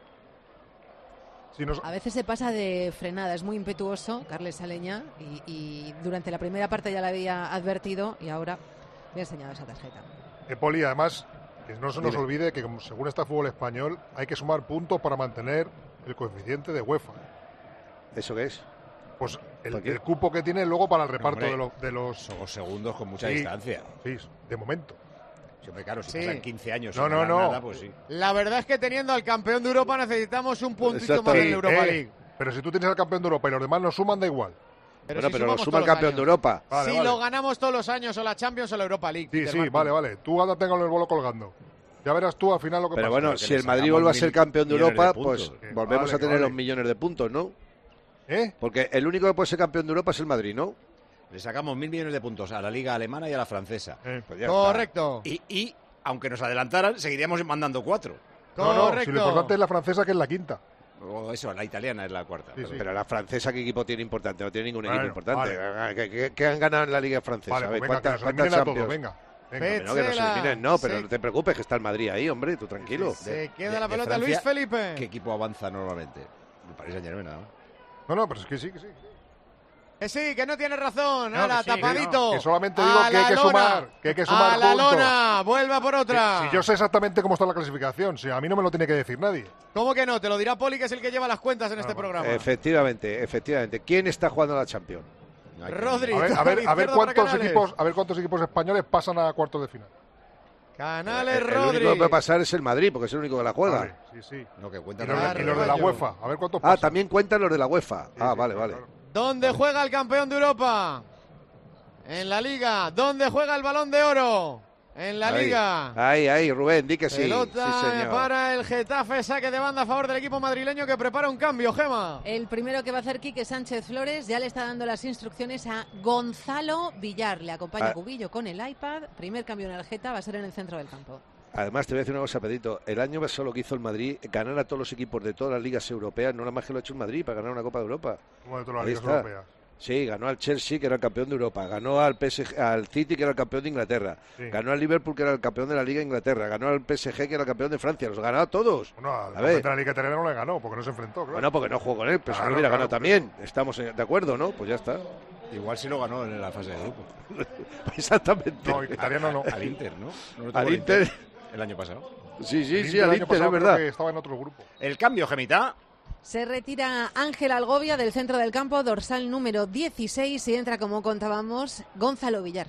Si nos- A veces se pasa de frenada, es muy impetuoso Carles Aleñá y, y durante la primera parte ya le había advertido y ahora le he enseñado esa tarjeta. Eh, Poli, además, que no se nos Dime. olvide que como según está el fútbol español, hay que sumar puntos para mantener el coeficiente de UEFA. ¿Eso qué es? Pues el, ¿Por qué? el cupo que tiene luego para el reparto Hombre, de, lo- de los... Son segundos con mucha Sí. distancia. Sí, de momento. Siempre, claro, si Sí. pasan quince años No, sin no, ganar no. nada, pues sí. La verdad es que teniendo al campeón de Europa necesitamos un puntito más Exactamente. en la Europa Eh, League. Pero si tú tienes al campeón de Europa y los demás no suman, da igual. Pero bueno, si pero lo sumamos suma el todos los campeón de años. Europa. Vale, si vale. lo ganamos todos los años o la Champions o la Europa League. Sí, Peter sí, Martin. vale, vale. Tú ándate con el bolo colgando. Ya verás tú al final lo que Pero pasa. bueno, Porque si le el Madrid sacamos vuelve a mil ser campeón de millones Europa, de pues puntos. Que volvemos vale, a tener que vale. los millones de puntos, ¿no? ¿Eh? Porque el único que puede ser campeón de Europa es el Madrid, ¿no? Le sacamos mil millones de puntos a la liga alemana y a la francesa. Eh. Pues ya está. Correcto. Y, y, aunque nos adelantaran, seguiríamos mandando cuatro. No, no, Correcto. si lo importante es la francesa, que es la quinta. O eso, la italiana es la cuarta. Sí, sí. Pero la francesa, ¿qué equipo tiene importante? No tiene ningún Bueno, equipo importante. vale. ¿Qué, qué- qué han ganado en la Liga Francesa? Vale, A ver, pues venga, que ¿cuántas, nos cuántas eliminen a todos, Champions? venga. Venga, no, que nos eliminen, no, pero se... no te preocupes, que está el Madrid ahí, hombre, tú tranquilo. Se de, queda de, la pelota Francia, Luis Felipe. ¿Qué equipo avanza normalmente? El Paris Saint-Germain, ¿no? No, no, pero es que sí, que sí. Que sí, que no tiene razón. No, Ahora, que sí, tapadito. que no. Que solamente digo que hay que sumar, que hay que sumar a la puntos. lona, vuelva por otra. Si, si yo sé exactamente cómo está la clasificación, si a mí no me lo tiene que decir nadie. ¿Cómo que no? Te lo dirá Poli, que es el que lleva las cuentas en Ah, este bueno. programa. Efectivamente, efectivamente. ¿Quién está jugando a la Champions? Rodri. A ver, a ver, a ver cuántos equipos, a ver cuántos equipos españoles pasan a cuartos de final. Canales, el, el Rodri. único que puede pasar es el Madrid, porque es el único que la juega. Vale, sí, sí. No, que cuentan y, los, de- y los de la UEFA, a ver cuántos Ah, pasan. también cuentan los de la UEFA. Sí, ah, sí, vale, claro, vale. claro. ¿Dónde juega el campeón de Europa? En la Liga. ¿Dónde juega el Balón de Oro? En la Ahí, Liga. Ahí, ahí, Rubén, di que sí. Pelota Sí, señor. para el Getafe, saque de banda a favor del equipo madrileño que prepara un cambio, Gema. El primero que va a hacer Quique Sánchez Flores ya le está dando las instrucciones a Gonzalo Villar. Le acompaña Ah. Cubillo con el iPad. Primer cambio en el Geta va a ser en el centro del campo. Además, te voy a decir una cosa, Pedrito. El año pasado lo que hizo el Madrid, ganar a todos los equipos de todas las ligas europeas, no nada más que lo ha hecho el Madrid para ganar una Copa de Europa. Como de todas las Ahí ligas está. europeas. Sí, ganó al Chelsea, que era el campeón de Europa, ganó al P S G, al City, que era el campeón de Inglaterra, Sí. ganó al Liverpool, que era el campeón de la Liga de Inglaterra, ganó al P S G, que era el campeón de Francia, los ganó a todos. Bueno, al A ver. de la Liga Italiana no le ganó, porque no se enfrentó, claro. Bueno, porque no jugó con él, pero si Claro, no hubiera claro, ganado también. Estamos eh, de acuerdo, ¿no? Pues ya está. Igual sí lo ganó en la fase de grupo. Exactamente. No, italiano no. Al Inter, ¿no? ¿No lo tuvo Al el Inter. El año pasado. Sí, sí, El sí, Inter al el año Inter, pasado es creo verdad. que estaba en otro grupo. El cambio, Gemita. Se retira Ángel Algovia del centro del campo, dorsal número dieciséis, y entra, como contábamos, Gonzalo Villar.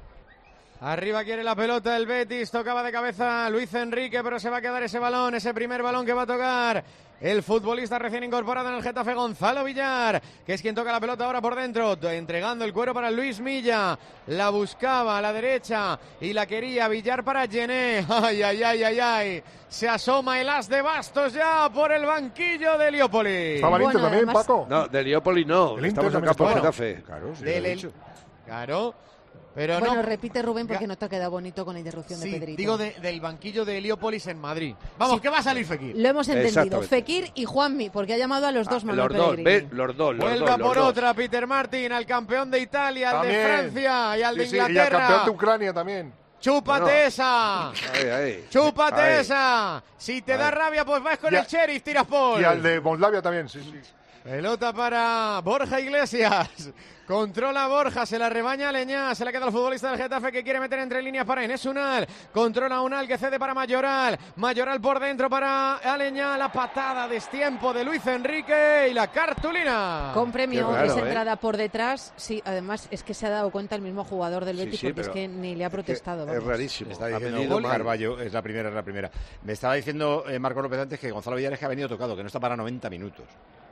Arriba quiere la pelota el Betis, tocaba de cabeza Luis Enrique, pero se va a quedar ese balón, ese primer balón que va a tocar el futbolista recién incorporado en el Getafe, Gonzalo Villar, que es quien toca la pelota ahora por dentro, entregando el cuero para Luis Milla, la buscaba a la derecha y la quería Villar para Gené. Ay, ay, ay, ay, ay, se asoma el as de bastos ya por el banquillo de Heliópolis. ¿Estaba el Inter Bueno, también, además- Paco? No, de Heliópolis no, El Inter estamos en el también campo de está. Getafe. Claro, sí, Del lo he el- dicho. Claro, pero Bueno, no. repite Rubén porque Ga- no te ha quedado bonito con la interrupción Sí, de Pedrito. digo de- del banquillo de Heliópolis en Madrid. Vamos, Sí. que va a salir Fekir. Lo hemos entendido. Exactamente. Fekir y Juanmi, porque ha llamado a los dos Ah, Manuel los dos, Pellegrini. ve, los dos, los Vuelva dos, los por dos. otra Peter Martin, al campeón de Italia, al También. de Francia y al de Sí, sí, y al Inglaterra. campeón de Ucrania también. ¡Chúpate Bueno. esa! Ahí, ahí. ¡Chúpate Ahí. esa! Si te da Ahí. rabia, pues vas con Y a- el Sheriff, Tiraspol. Y al de Moldavia también, sí, sí. Pelota para Borja Iglesias. Controla Borja, se la rebaña a Leñá, se la queda el futbolista del Getafe que quiere meter entre líneas para Enes Unal. Controla Unal que cede para Mayoral. Mayoral por dentro para Aleñá. La patada de destiempo de Luis Enrique y la cartulina. Con premio, Qué raro, esa ¿eh? entrada por detrás. Sí, además es que se ha dado cuenta el mismo jugador del Sí, Betis sí, porque es pero que ni le ha protestado. Es vamos. rarísimo. Me está Ha diciendo medido mal. Carballo, es la primera, es la primera. Me estaba diciendo eh, Marco López antes que Gonzalo Villar es que ha venido tocado, que no está para noventa minutos.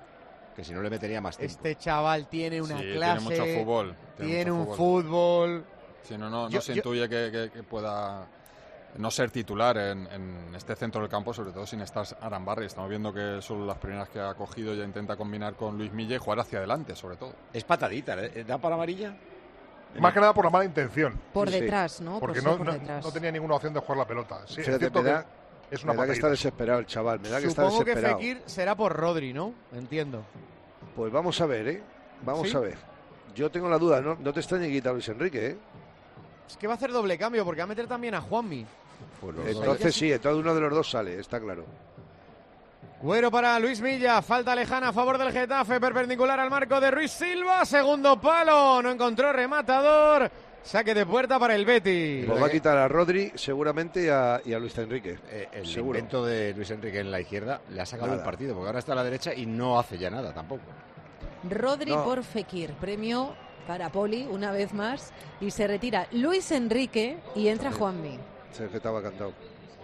Que si no le metería más tiempo. Este chaval tiene una Sí, clase. tiene mucho fútbol. Tiene mucho un fútbol. Sí, no, no, no Yo- se yo- intuye que, que- que pueda no ser titular en, en este centro del campo, sobre todo sin estar Arambarri. Estamos viendo que son las primeras que ha cogido, ya intenta combinar con Luis Milla y jugar hacia adelante, sobre todo. Es patadita, ¿eh? ¿Da para amarilla? Más que nada por la mala intención. Por Sí, sí. detrás, ¿no? Porque Por, no, por no, detrás. no tenía ninguna opción de jugar la pelota. Sí, es Fíjate, cierto me da, que es una me da que está patadita. desesperado el chaval, me da que está Supongo que desesperado. Fekir será por Rodri, ¿no? Entiendo. Pues vamos a ver, ¿eh? Vamos ¿Sí? a ver. Yo tengo la duda, no, no te extrañe que quita a Luis Enrique, ¿eh? Es que va a hacer doble cambio porque va a meter también a Juanmi. Pues los dos. Entonces sí, entonces uno de los dos sale, está claro. Cuero para Luis Milla, falta lejana a favor del Getafe, perpendicular al marco de Ruiz Silva, segundo palo, no encontró rematador, saque de puerta para el Betis. Pues va a quitar a Rodri seguramente y a, y a Luis Enrique. Eh, el Seguro. invento de Luis Enrique en la izquierda le ha sacado Nada. el partido, porque ahora está a la derecha y no hace ya nada tampoco. Rodri No. por Fekir, premio para Poli una vez más, y se retira Luis Enrique y entra Sí. Juanmi. Se que estaba cantado.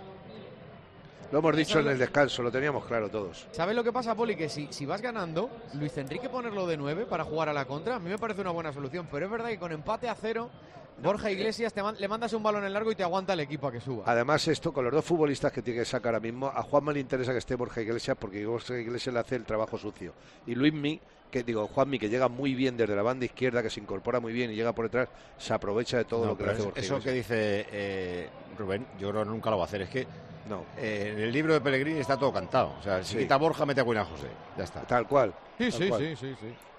Lo hemos dicho en el descanso, lo teníamos claro todos. ¿Sabes lo que pasa, Poli? Que si, si vas ganando, Luis Enrique ponerlo de nueve para jugar a la contra, a mí me parece una buena solución, pero es verdad que con empate a cero, Borja Iglesias te man- le mandas un balón en largo y te aguanta el equipo a que suba. Además, esto con los dos futbolistas que tiene que sacar ahora mismo, a Juanma le interesa que esté Borja Iglesias porque Borja Iglesias le hace el trabajo sucio. Y Luismi, que digo, Juanmi, que llega muy bien desde la banda izquierda, que se incorpora muy bien y llega por detrás, se aprovecha de todo No, lo que le pero hace es- Borja eso que Iglesias. dice eh, Rubén, yo creo que nunca lo va a hacer. Es que No, eh, en el libro de Pellegrini está todo cantado. O sea, si Sí. quita a Borja, mete a William José. Ya está. tal cual. Sí, tal sí, cual. sí, sí, sí.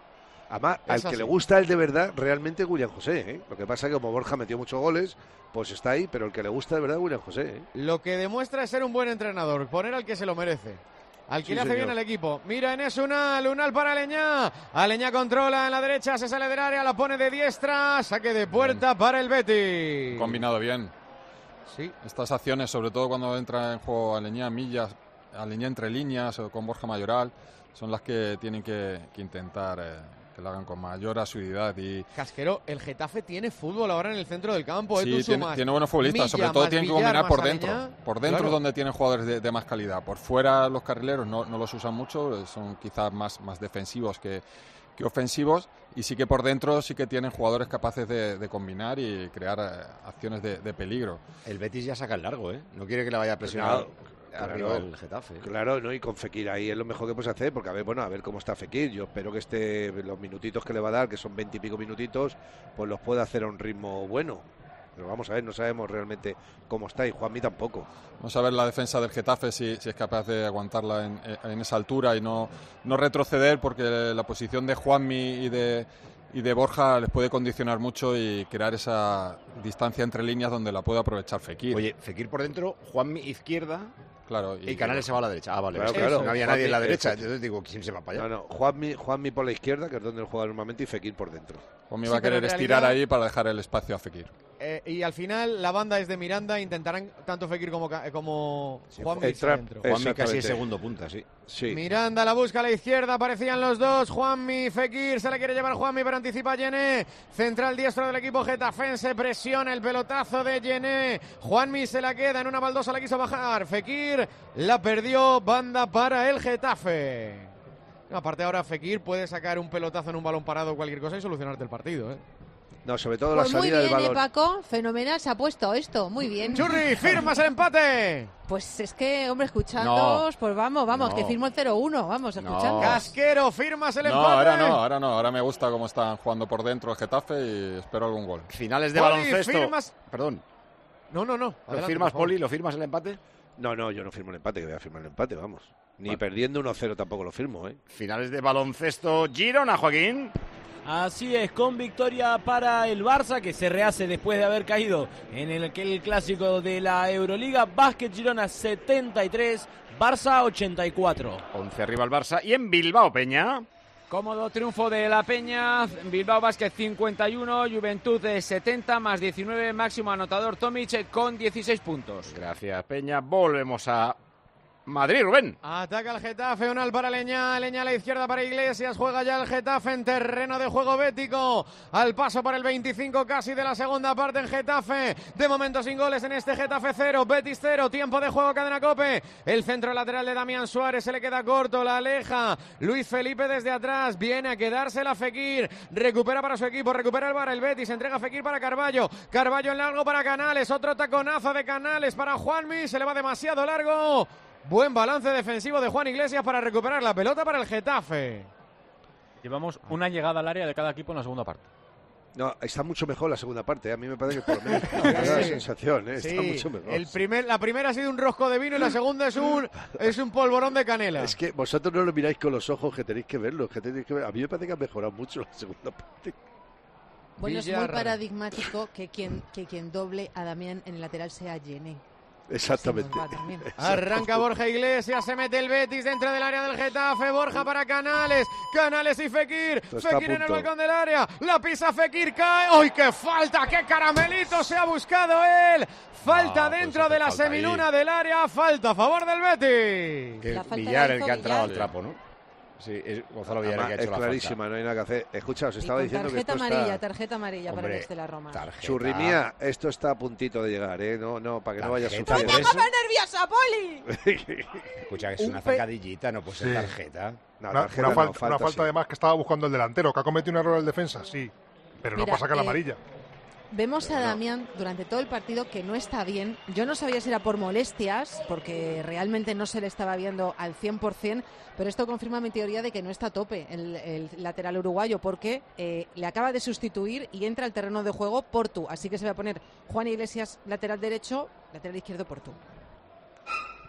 Además, al Es que así. le gusta el de verdad, realmente es William José. ¿eh? Lo que pasa es que como Borja metió muchos goles, pues está ahí, pero el que le gusta de verdad es William José. ¿eh? Lo que demuestra es ser un buen entrenador, poner al que se lo merece. Al que Sí, le hace señor. bien al equipo. Mira en eso Unal, Unal para Aleñá. Aleñá controla en la derecha, se sale del área, la pone de diestra. Saque de puerta para el Betis. Combinado bien. Sí. Estas acciones, sobre todo cuando entra en juego Aleñá, Millas, Aleñá entre líneas o con Borja Mayoral, son las que tienen que, que intentar eh, que lo hagan con mayor asiduidad. Y Casquero, el Getafe tiene fútbol ahora en el centro del campo. ¿eh? sí, Tú tiene, sumas tiene buenos futbolistas, Milla, sobre todo más tienen que Villar, combinar más por Aleñá. dentro. Por dentro Claro. es donde tienen jugadores de, de más calidad. Por fuera los carrileros no, no los usan mucho, son quizás más, más defensivos que, que ofensivos. Y sí que por dentro sí que tienen jugadores capaces de, de combinar y crear eh, acciones de, de peligro. El Betis ya saca el largo, ¿eh? No quiere que le vaya a presionar Claro, arriba claro. el Getafe. Claro, ¿no? Y con Fekir ahí es lo mejor que puedes hacer, porque a ver, bueno, a ver cómo está Fekir. Yo espero que esté los minutitos que le va a dar, que son veinte y pico minutitos, pues los pueda hacer a un ritmo bueno. Pero vamos a ver, no sabemos realmente cómo está, y Juanmi tampoco. Vamos a ver la defensa del Getafe si, si es capaz de aguantarla en, en esa altura y no, no retroceder, porque la posición de Juanmi y de, y de Borja les puede condicionar mucho y crear esa distancia entre líneas donde la puede aprovechar Fekir. Oye, Fekir por dentro, Juanmi izquierda. Claro, y, y Canales se va a la derecha. Ah, vale. Claro, es que claro. no había Juanmi, nadie en la derecha. eso. Entonces digo, ¿quién se va para allá? No, no, Juanmi, Juanmi por la izquierda, que es donde él juega normalmente, y Fekir por dentro. Juanmi Sí, va a pero querer en estirar realidad- ahí para dejar el espacio a Fekir. Eh, y al final la banda es de Miranda, intentarán tanto Fekir como, Ca- como Juanmi entra- dentro. Juanmi casi Exactamente. es segundo punta, sí. Sí. Miranda la busca a la izquierda, aparecían los dos, Juanmi, Fekir, se la quiere llevar Juanmi, pero anticipa Yené, central diestro del equipo getafense, presiona el pelotazo de Yené, Juanmi se la queda, en una baldosa la quiso bajar, Fekir la perdió, banda para el Getafe. Aparte ahora Fekir puede sacar un pelotazo en un balón parado o cualquier cosa y solucionarte el partido, ¿eh? No, sobre todo Pues la muy salida bien, del eh, balón. Paco, fenomenal, se ha puesto esto, muy bien. Churri, firmas el empate. Pues es que, hombre, escuchándoos, pues vamos, vamos, No. que firmo el cero uno, vamos, escuchando. Casquero, firmas el No, empate. ahora no, ahora no. Ahora me gusta cómo están jugando por dentro el Getafe y espero algún gol. Finales de Poli, baloncesto. firmas- Perdón. No, no, no. ¿Lo Adelante, firmas, por favor. Poli? ¿Lo firmas el empate? No, no, yo no firmo el empate, que voy a firmar el empate, vamos. Ni Vale. perdiendo uno cero tampoco lo firmo, ¿eh? Finales de baloncesto, Girona, Joaquín. Así es, con victoria para el Barça, que se rehace después de haber caído en el, aquel clásico de la Euroliga. Básquet Girona setenta y tres, Barça ochenta y cuatro. once arriba el Barça. Y en Bilbao, Peña. Cómodo triunfo de la Peña, Bilbao Basket cincuenta y uno, Juventud de setenta más diecinueve, máximo anotador Tomic con dieciséis puntos. Gracias, Peña. Volvemos a Madrid, Rubén. Ataca el Getafe, Unal para Leña, Leña a la izquierda para Iglesias, juega ya el Getafe en terreno de juego bético, al paso por el veinticinco casi de la segunda parte en Getafe, de momento sin goles en este Getafe cero, Betis cero, tiempo de juego Cadena Cope, el centro lateral de Damián Suárez se le queda corto, la aleja, Luis Felipe desde atrás, viene a quedársela Fekir, recupera para su equipo, recupera el bar el Betis, entrega a Fekir para Carballo, Carballo en largo para Canales, otro taconazo de Canales para Juanmi, se le va demasiado largo. Buen balance defensivo de Juan Iglesias para recuperar la pelota para el Getafe. Llevamos una llegada al área de cada equipo en la segunda parte. No, está mucho mejor la segunda parte, ¿eh? A mí me parece que por lo menos me da la sensación, ¿eh? Está Sí, mucho mejor. el primer, la primera ha sido un rosco de vino y la segunda es un, es un polvorón de canela. Es que vosotros no lo miráis con los ojos, que tenéis que verlo, que tenéis que ver. A mí me parece que ha mejorado mucho la segunda parte. Bueno, es muy Villarreal. paradigmático que quien, que quien doble a Damián en el lateral sea Yené. Exactamente. Se nos va también. Arranca Borja Iglesias, se mete el Betis dentro del área del Getafe, Borja para Canales, Canales y Fekir, Esto está a Fekir en el punto. balcón del área, la pisa Fekir, cae, ¡ay qué falta, qué caramelito se ha buscado él! Falta Ah, pues dentro hace de la falta ahí. semiluna del área, falta a favor del Betis. Que La falta Villar la el hizo que ha entrado al Villar. trapo, ¿no? Sí, es Gonzalo Villar el Además, que ha es hecho la clarísima, falta. no hay nada que hacer. Escucha, os Y estaba con diciendo que tarjeta esto amarilla, está... tarjeta amarilla para el Hombre, ex de la Roma. tarjeta. Churrimía, esto está a puntito de llegar, ¿eh? No, no, para que no vaya a Tarjeta, sufrir. por eso. nerviosa, Poli! Escucha, que es Un una pe- zancadillita, no puede ser Sí. tarjeta. No, Una, tarjeta una no, falta, falta una falta sí. además que estaba buscando el delantero, que ha cometido un error el defensa, sí. Pero no Mira, para sacar la eh, amarilla. Vemos a No. Damián durante todo el partido que no está bien. Yo no sabía si era por molestias, porque realmente no se le estaba viendo al cien por ciento, pero esto confirma mi teoría de que no está a tope el, el lateral uruguayo, porque eh, le acaba de sustituir y entra al terreno de juego Portu. Así que se va a poner Juan Iglesias lateral derecho, lateral izquierdo Portu.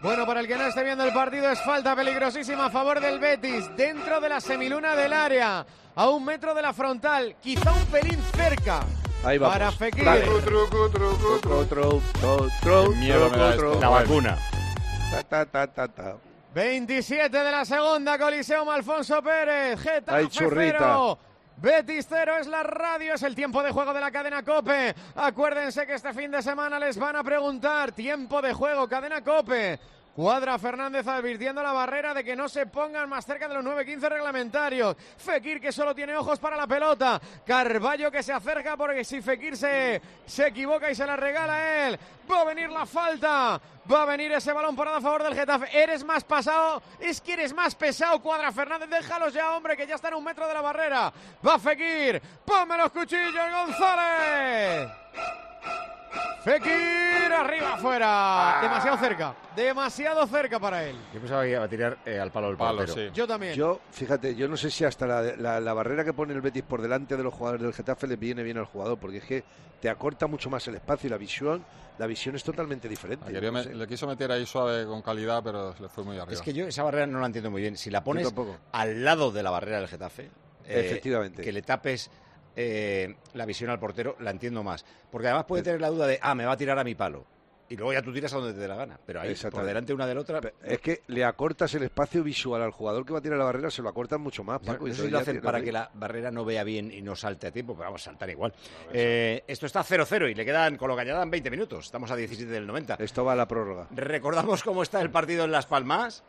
Bueno, para el que no esté viendo el partido, es falta peligrosísima a favor del Betis, dentro de la semiluna del área, a un metro de la frontal, quizá un pelín cerca. Ahí vamos. Para Fekir. Truco, truco, truco, truco, truco, truco, miedo me da truco, esto. La vacuna. Ta, ta, ta, ta, ta. veintisiete de la segunda, Coliseum Alfonso Pérez, Getafe Ay, churrita. cero. Betis cero, es la radio, es el tiempo de juego de la cadena COPE. Acuérdense que este fin de semana les van a preguntar, tiempo de juego, cadena COPE. Cuadra Fernández advirtiendo a la barrera de que no se pongan más cerca de los nueve quince reglamentarios. Fekir, que solo tiene ojos para la pelota. Carballo, que se acerca porque si Fekir se, se equivoca y se la regala a él, va a venir la falta. Va a venir ese balón parado a favor del Getafe. Eres más pasado, es que eres más pesado, Cuadra Fernández. Déjalos ya, hombre, que ya están a un metro de la barrera. Va Fekir, ponme los cuchillos, González. Fekir, arriba, afuera. Demasiado cerca, demasiado cerca para él. Yo pensaba que iba a tirar eh, al palo del Palo, portero. sí. Yo también. Yo, fíjate, yo no sé si hasta la, la, la barrera que pone el Betis por delante de los jugadores del Getafe le viene bien al jugador, porque es que te acorta mucho más el espacio y la visión, la visión es totalmente diferente. Le, quería No me- sé. le quiso meter ahí suave con calidad, pero le fue muy arriba. Es que yo esa barrera no la entiendo muy bien. Si la pones tampoco. al lado de la barrera del Getafe, eh, Efectivamente. que le tapes eh, la visión al portero, la entiendo más. Porque además puede tener la duda de, ah, me va a tirar a mi palo. Y luego ya tú tiras a donde te dé la gana. Pero ahí, por Exactamente. delante una de la otra... Es que le acortas el espacio visual al jugador que va a tirar la barrera, se lo acortan mucho más, Bueno, Paco. no y sé si entonces lo ya hacen tiene- para que la barrera no vea bien y no salte a tiempo, pero vamos a saltar igual. Eh, esto está cero cero y le quedan, con lo que añadan, veinte minutos. Estamos a diecisiete del noventa. Esto va a la prórroga. Recordamos cómo está el partido en Las Palmas.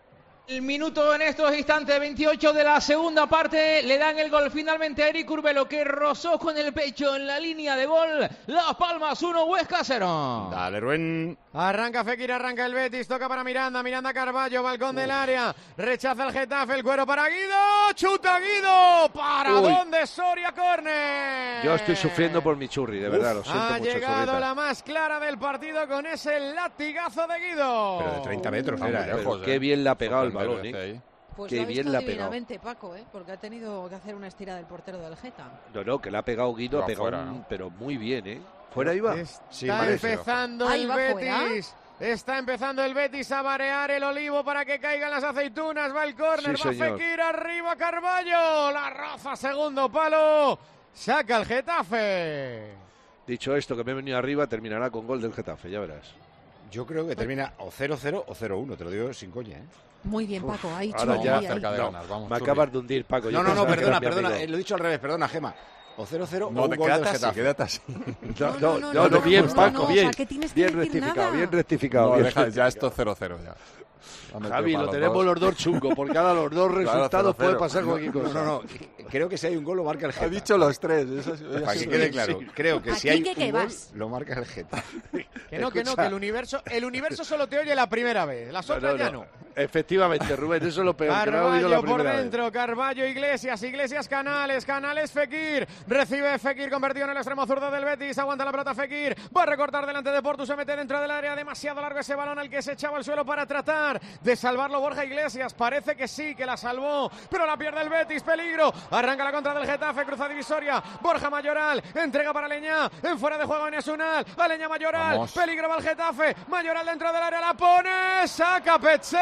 El minuto en estos instantes, veintiocho de la segunda parte, le dan el gol finalmente a Eric Urbelo, que rozó con el pecho en la línea de gol. Las Palmas uno, Huesca cero. Dale, Rubén. Arranca Fekir, arranca el Betis, toca para Miranda, Miranda Carballo, balcón del área, rechaza el Getafe, el cuero para Guido, chuta Guido, ¿para Uy. dónde? Soria, córner. Yo estoy sufriendo por mi churri, de verdad, lo siento Ha mucho, llegado Zurrita. la más clara del partido con ese latigazo de Guido. Pero de treinta metros, Está era, muy ¿eh? lejos, Pero qué eh. bien le ha pegado el Sorprender balón, desde ¿eh? ahí. Pues Qué lo ha bien visto le ha pegado. divinamente Paco, ¿eh? Porque ha tenido que hacer una estira del portero del Geta. No, no, que le ha pegado Guido, Va ha pegado, fuera, un- ¿no? pero muy bien, ¿eh? ¿Fuera iba? Está Sí, parece. empezando Ahí el va fuera. Betis. Está empezando el Betis a marear el olivo para que caigan las aceitunas. Va el córner, Sí, va señor. Fekir, arriba Carballo. La roza, segundo palo. Saca el Getafe. Dicho esto, que me he venido arriba, terminará con gol del Getafe, ya verás. Yo creo que termina o cero cero o cero uno, te lo digo sin coña, ¿eh? Muy bien, Paco. Ahí ahora chulo, ya ahí, ahí. cerca de No, ganar, vamos. me Churri. acabas de hundir, Paco. Yo No, no, no, pensaba que perdona, era mi perdona, amigo. eh, lo he dicho al revés, perdona, Gema. O cero cero No, o un te gol del quédate así, Getafe. quédate así. No, No, no, no, no, no, no, bien, no, Paco, no, bien. ¿para qué tienes que Bien decir rectificado, nada? bien rectificado. No, bien deja, ya rectificado. esto cero cero ya. Ha metido Javi, para lo los tenemos dos. los dos chungos, porque ahora los dos Claro, resultados cero, puede cero. pasar cualquier No, cosa. no, no. Creo que si hay un gol lo marca el Geta. Ha dicho los tres. Eso es- Para que sí, quede sí. claro, creo que si Aquí hay que- un que gol vas. lo marca el Geta. Que no, que no, Escucha. que el universo, el universo solo te oye la primera vez. Las otras No, ya no. no. Efectivamente, Rubén, eso es lo peor, que no ha oído la Carballo por primera vez. dentro, Carballo, Iglesias, Iglesias, Canales, Canales, Fekir, recibe Fekir convertido en el extremo zurdo del Betis, aguanta la pelota Fekir, va a recortar delante de Portu, se mete dentro del área, demasiado largo ese balón al que se echaba al suelo para tratar de salvarlo Borja Iglesias, parece que sí, que la salvó, pero la pierde el Betis, peligro, arranca la contra del Getafe, cruza divisoria, Borja Mayoral, entrega para Leñá, en fuera de juego en Esunal, a Leñá Mayoral, Vamos. peligro va el Getafe, Mayoral dentro del área, la pone, saca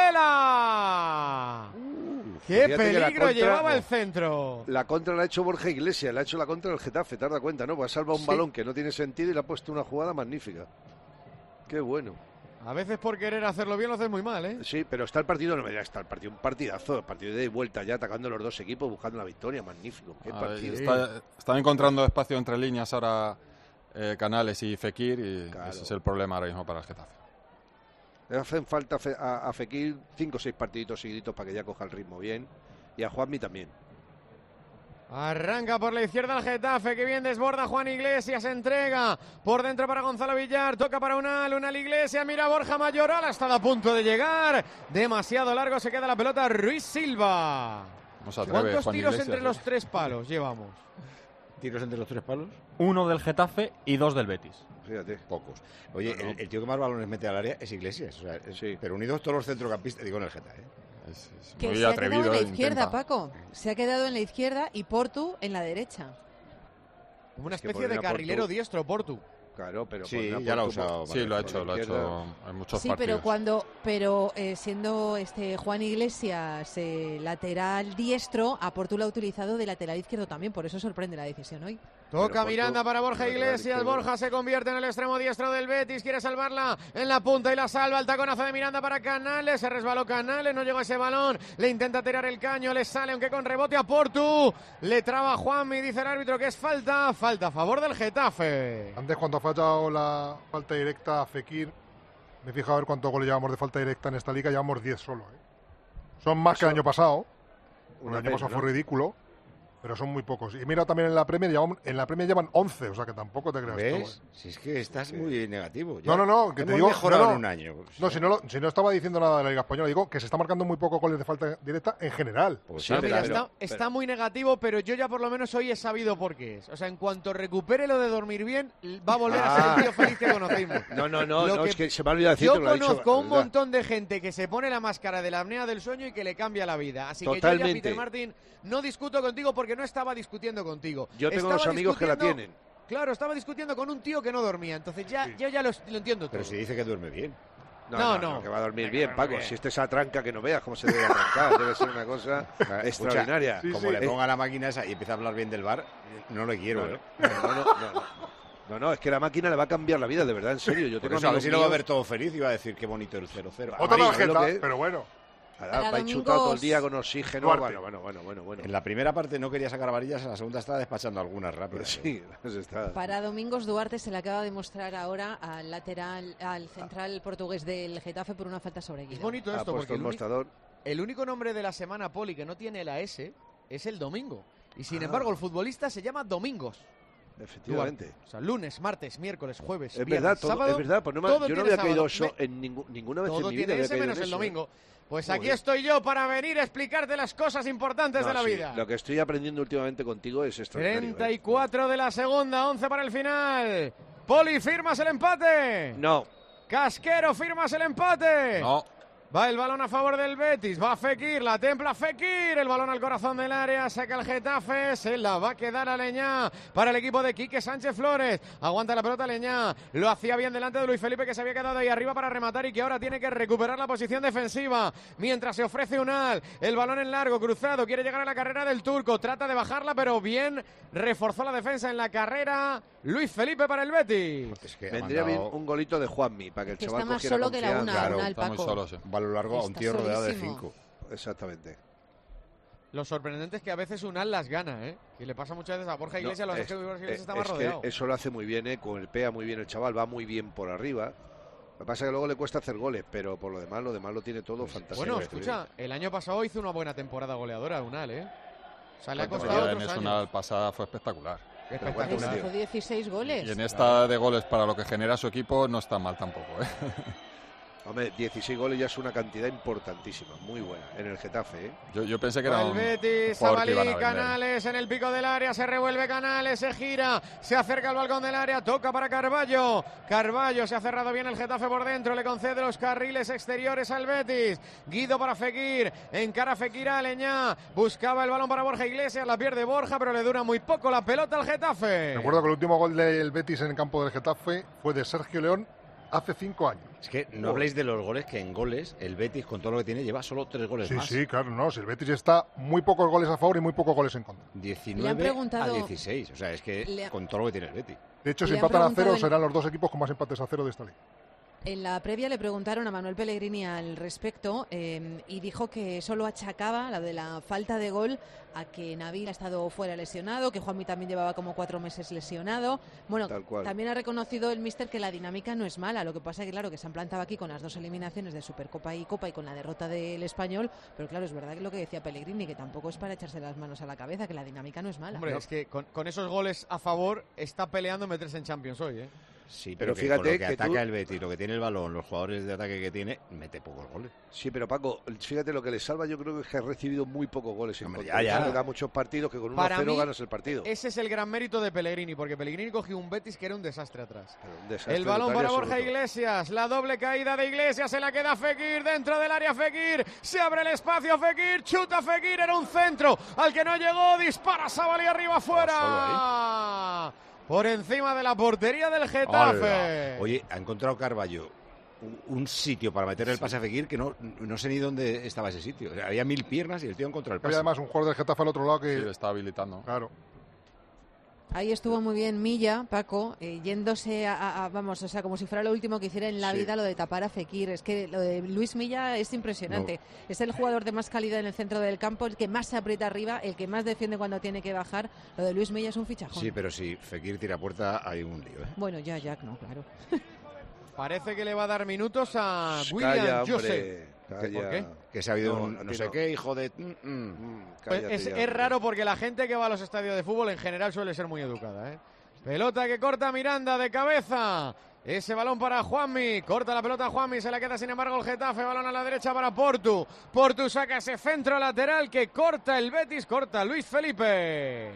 Petzela. ¡Qué Fíjate que la peligro contra- llevaba el centro! La contra la ha hecho Borja Iglesias, la ha hecho la contra del Getafe, te das cuenta, ¿no? Pues ha salvado un Sí. balón que no tiene sentido y le ha puesto una jugada magnífica. Qué bueno. A veces por querer hacerlo bien lo haces muy mal, ¿eh? Sí, pero está el partido, no me digas, está el partido, un partidazo, el partido de ida y vuelta ya, atacando los dos equipos, buscando la victoria, magnífico. Qué Ahí partido. está- están encontrando espacio entre líneas ahora eh, Canales y Fekir y Claro. ese es el problema ahora mismo para el Getafe. Le hacen falta a Fe- a, a Fekir cinco o seis partiditos seguiditos para que ya coja el ritmo bien. Y a Juanmi también. Arranca por la izquierda el Getafe, que bien desborda Juan Iglesias, entrega por dentro para Gonzalo Villar, toca para Unal, Unal Iglesias, mira Borja Mayoral, ha estado a punto de llegar, demasiado largo se queda la pelota, Ruiz Silva. No se atreve ¿Cuántos Juan tiros Iglesias, entre ¿eh? los tres palos llevamos? ¿Tiros entre los tres palos? Uno del Getafe y dos del Betis. Fíjate. Pocos. Oye, No, no. El, el tío que más balones mete al área es Iglesias. O sea, es- Sí. Pero unidos todos los centrocampistas, digo en el Geta, ¿eh? Es, es Que muy se ha atrevido. quedado en la e izquierda, intenta. Paco. Se ha quedado en la izquierda y Portu en la derecha. Como una Es que especie de poner a carrilero Portu- diestro, Portu. Claro, pero sí, con ya lo ha Portu- usado. Sí, lo ha hecho, lo ha hecho en muchos Sí, partidos. pero cuando, pero eh, siendo este Juan Iglesias eh, lateral diestro, a Portu lo ha utilizado de lateral izquierdo también, por eso sorprende la decisión hoy. Toca Miranda para Borja Iglesias. Borja se convierte en el extremo diestro del Betis. Quiere salvarla en la punta y la salva. El taconazo de Miranda para Canales. Se resbaló Canales. No llegó ese balón. Le intenta tirar el caño. Le sale, aunque con rebote a Portu. Le traba Juanmi. Dice el árbitro que es falta. Falta a favor del Getafe. Antes, cuando ha fallado la falta directa a Fekir, me he fijado a ver cuántos goles llevamos de falta directa en esta liga. Llevamos diez solo. ¿eh? Son más que el año pasado. El año pasado fue ridículo. Pero son muy pocos. Y mira, también en la Premier, llevan, en la Premier llevan once, o sea que tampoco te creas. ¿Ves? Todo, ¿eh? Si es que estás muy negativo. No, no, no, que hemos te digo... mejorado no, no, en un año. No, si no, lo, si no estaba diciendo nada de la Liga Española, digo que se está marcando muy pocos goles de falta directa en general. Pues Sí, mira, está, está muy negativo, pero yo ya por lo menos hoy he sabido por qué es. O sea, en cuanto recupere lo de dormir bien, va a volver a ser el tío feliz que conocimos. No, no, no, Lo no que es que se me ha olvidado Yo decirte, lo ha dicho, conozco un ¿verdad? montón de gente que se pone la máscara de la apnea del sueño y que le cambia la vida. Así que yo ya, Totalmente. Peter Martin, no discuto contigo porque no estaba discutiendo contigo. Yo tengo Estaba unos amigos que la discutiendo- tienen. Claro, estaba discutiendo con un tío que no dormía. Entonces ya, yo ya lo, lo entiendo todo. Pero si dice que duerme bien. No, No, no, no, no. que va a dormir Que bien, duerme Paco. bien. Si este se atranca, que no veas cómo se debe atrancar. Debe ser una cosa Escucha, extraordinaria. como le Eh, ponga la máquina esa y empieza a hablar bien del bar, no le quiero, no, ¿eh? no, no, no, no, no. No, no, es que la máquina le va a cambiar la vida, de verdad, en serio. Yo Por tengo eso, a ver amigos si lo va a míos- ver todo feliz y va a decir qué bonito el cero cero. Otra Amarillo, tarjeta, lo que es. pero bueno. Ahora Para va enchutado todo el día con domingos- oxígeno. Duarte. Bueno, bueno, bueno, bueno, bueno. En la primera parte no quería sacar varillas, en la segunda estaba despachando algunas rápidas. Sí, las está. Para Domingos Duarte se le acaba de mostrar ahora al lateral, al central portugués del Getafe por una falta sobre Es Guido. bonito Ha esto puesto porque el el único, mostrador. el único nombre de la semana, Poli, que no tiene la S es el domingo. Y sin Ah. embargo, el futbolista se llama Domingos. Efectivamente. Duarte. O sea, lunes, martes, miércoles, jueves, Es viernes, verdad, todo, sábado. es verdad. Pues no me- todo yo no tiene había caído sábado. eso en ningún- ninguna vez Todo en mi vida. tiene había ese caído menos en el eso, ¿eh? domingo. Pues Joder. aquí estoy yo para venir a explicarte las cosas importantes No, de la sí, vida. Lo que estoy aprendiendo últimamente contigo es extraordinario. treinta y ¿eh? cuatro de la segunda, once para el final. Poli, ¿firmas el empate? No. Casquero, ¿firmas el empate? No. Va el balón a favor del Betis, va Fekir, la templa Fekir, el balón al corazón del área, saca el Getafe, se la va a quedar a Leñá para el equipo de Quique Sánchez Flores, aguanta la pelota Leñá, lo hacía bien delante de Luis Felipe que se había quedado ahí arriba para rematar y que ahora tiene que recuperar la posición defensiva, mientras se ofrece Unal, el balón en largo, cruzado, quiere llegar a la carrera del turco, trata de bajarla pero bien, reforzó la defensa en la carrera, Luis Felipe para el Betis. Es que ha Vendría bien mandado un golito de Juanmi para que el Que chaval está más cogiera solo que la confianza. una, Claro, Unal, está muy Paco. solo, sí. un balón largo a un Está tío rodeado de solísimo. cinco. Exactamente. Lo sorprendente es que a veces Unal las gana, ¿eh? Y le pasa muchas veces a Borja No, Iglesias, lo es- hace que Borja Iglesias eh, está más es que rodeado. eso lo hace muy bien, ¿eh? Con el pea muy bien el chaval, va muy bien por arriba. Lo que pasa es que luego le cuesta hacer goles, pero por lo demás, lo demás lo tiene todo fantástico. Bueno, escucha, el año pasado hizo una buena temporada goleadora Unal, ¿eh? O sea, le ha La costado temporada en otros Osuna años. pasada fue espectacular. Espectacular. Hizo dieciséis goles. Y en esta de goles para lo que genera su equipo no está mal tampoco, ¿eh? Hombre, dieciséis goles ya es una cantidad importantísima, muy buena, en el Getafe, ¿eh? Yo, yo pensé que Va era el un Betis, jugador que iban Sabalí, a vender. Canales en el pico del área, se revuelve Canales, se gira, se acerca al balcón del área, toca para Carballo. Carballo se ha cerrado bien el Getafe por dentro, le concede los carriles exteriores al Betis. Guido para Fekir, encara Fekir a Leñá, buscaba el balón para Borja Iglesias, la pierde Borja, pero le dura muy poco la pelota al Getafe. Recuerdo que el último gol del Betis en el campo del Getafe fue de Sergio León hace cinco años. Es que no habléis de los goles, que en goles el Betis, con todo lo que tiene, lleva solo tres goles Sí, más. sí, claro, no. Si el Betis está muy pocos goles a favor y muy pocos goles en contra. Le han diecinueve preguntado- a dieciséis. O sea, es que Le ha- con todo lo que tiene el Betis. De hecho, si Le han empatan a preguntado cero, el- serán los dos equipos con más empates a cero de esta liga. En la previa le preguntaron a Manuel Pellegrini al respecto eh, y dijo que solo achacaba la de la falta de gol a que Nabil ha estado fuera lesionado, que Juanmi también llevaba como cuatro meses lesionado. Bueno, Tal cual. también ha reconocido el míster que la dinámica no es mala. Lo que pasa es que, claro, que se han plantado aquí con las dos eliminaciones de Supercopa y Copa y con la derrota del Español. Pero claro, es verdad que lo que decía Pellegrini, que tampoco es para echarse las manos a la cabeza, que la dinámica no es mala. Hombre, No. es que con, con esos goles a favor está peleando meterse en Champions hoy, ¿eh? Sí, Pero pero, que fíjate con lo que, que ataca tú- el Betis, lo que tiene el balón, los jugadores de ataque que tiene, mete pocos goles. Sí, pero Paco, fíjate lo que le salva, yo creo que es que ha recibido muy pocos goles en Hombre, contra. ya, ya. Eso le da muchos partidos que con uno Para a cero mí, ganas el partido. Ese es el gran mérito de Pellegrini, porque Pellegrini cogió un Betis que era un desastre atrás. Pero un desastre El balón total y para Borja absoluto. Iglesias, la doble caída de Iglesias, se la queda Fekir, dentro del área Fekir, se abre el espacio Fekir, chuta Fekir, era un centro al que no llegó, dispara Sabalí arriba afuera. por encima de la portería del Getafe. Hola. Oye, ha encontrado Carballo un sitio para meter el pase a Fekir que no, no sé ni dónde estaba ese sitio. O sea, había mil piernas y el tío encontró el pase. Había además un jugador del Getafe al otro lado que... Sí, le está habilitando. Claro. Ahí estuvo muy bien Milla, Paco, eh, yéndose a, a, a, vamos, o sea, como si fuera lo último que hiciera en la sí. vida lo de tapar a Fekir. Es que lo de Luis Milla es impresionante. No. Es el jugador de más calidad en el centro del campo, el que más se aprieta arriba, el que más defiende cuando tiene que bajar. Lo de Luis Milla es un fichajón. Sí, pero si Fekir tira puerta hay un lío, ¿eh? Bueno, ya, ya, no, claro. Parece que le va a dar minutos a William Calla, Joseph. Calla. ¿Por qué? Que se ha habido no, un no sé no. qué, hijo de... Mm, mm. Pues es, es raro porque la gente que va a los estadios de fútbol en general suele ser muy educada, ¿eh? Pelota que corta Miranda de cabeza. Ese balón para Juanmi. Corta la pelota Juanmi. Se la queda sin embargo el Getafe. Balón a la derecha para Portu. Portu saca ese centro lateral que corta el Betis. Corta Luis Felipe.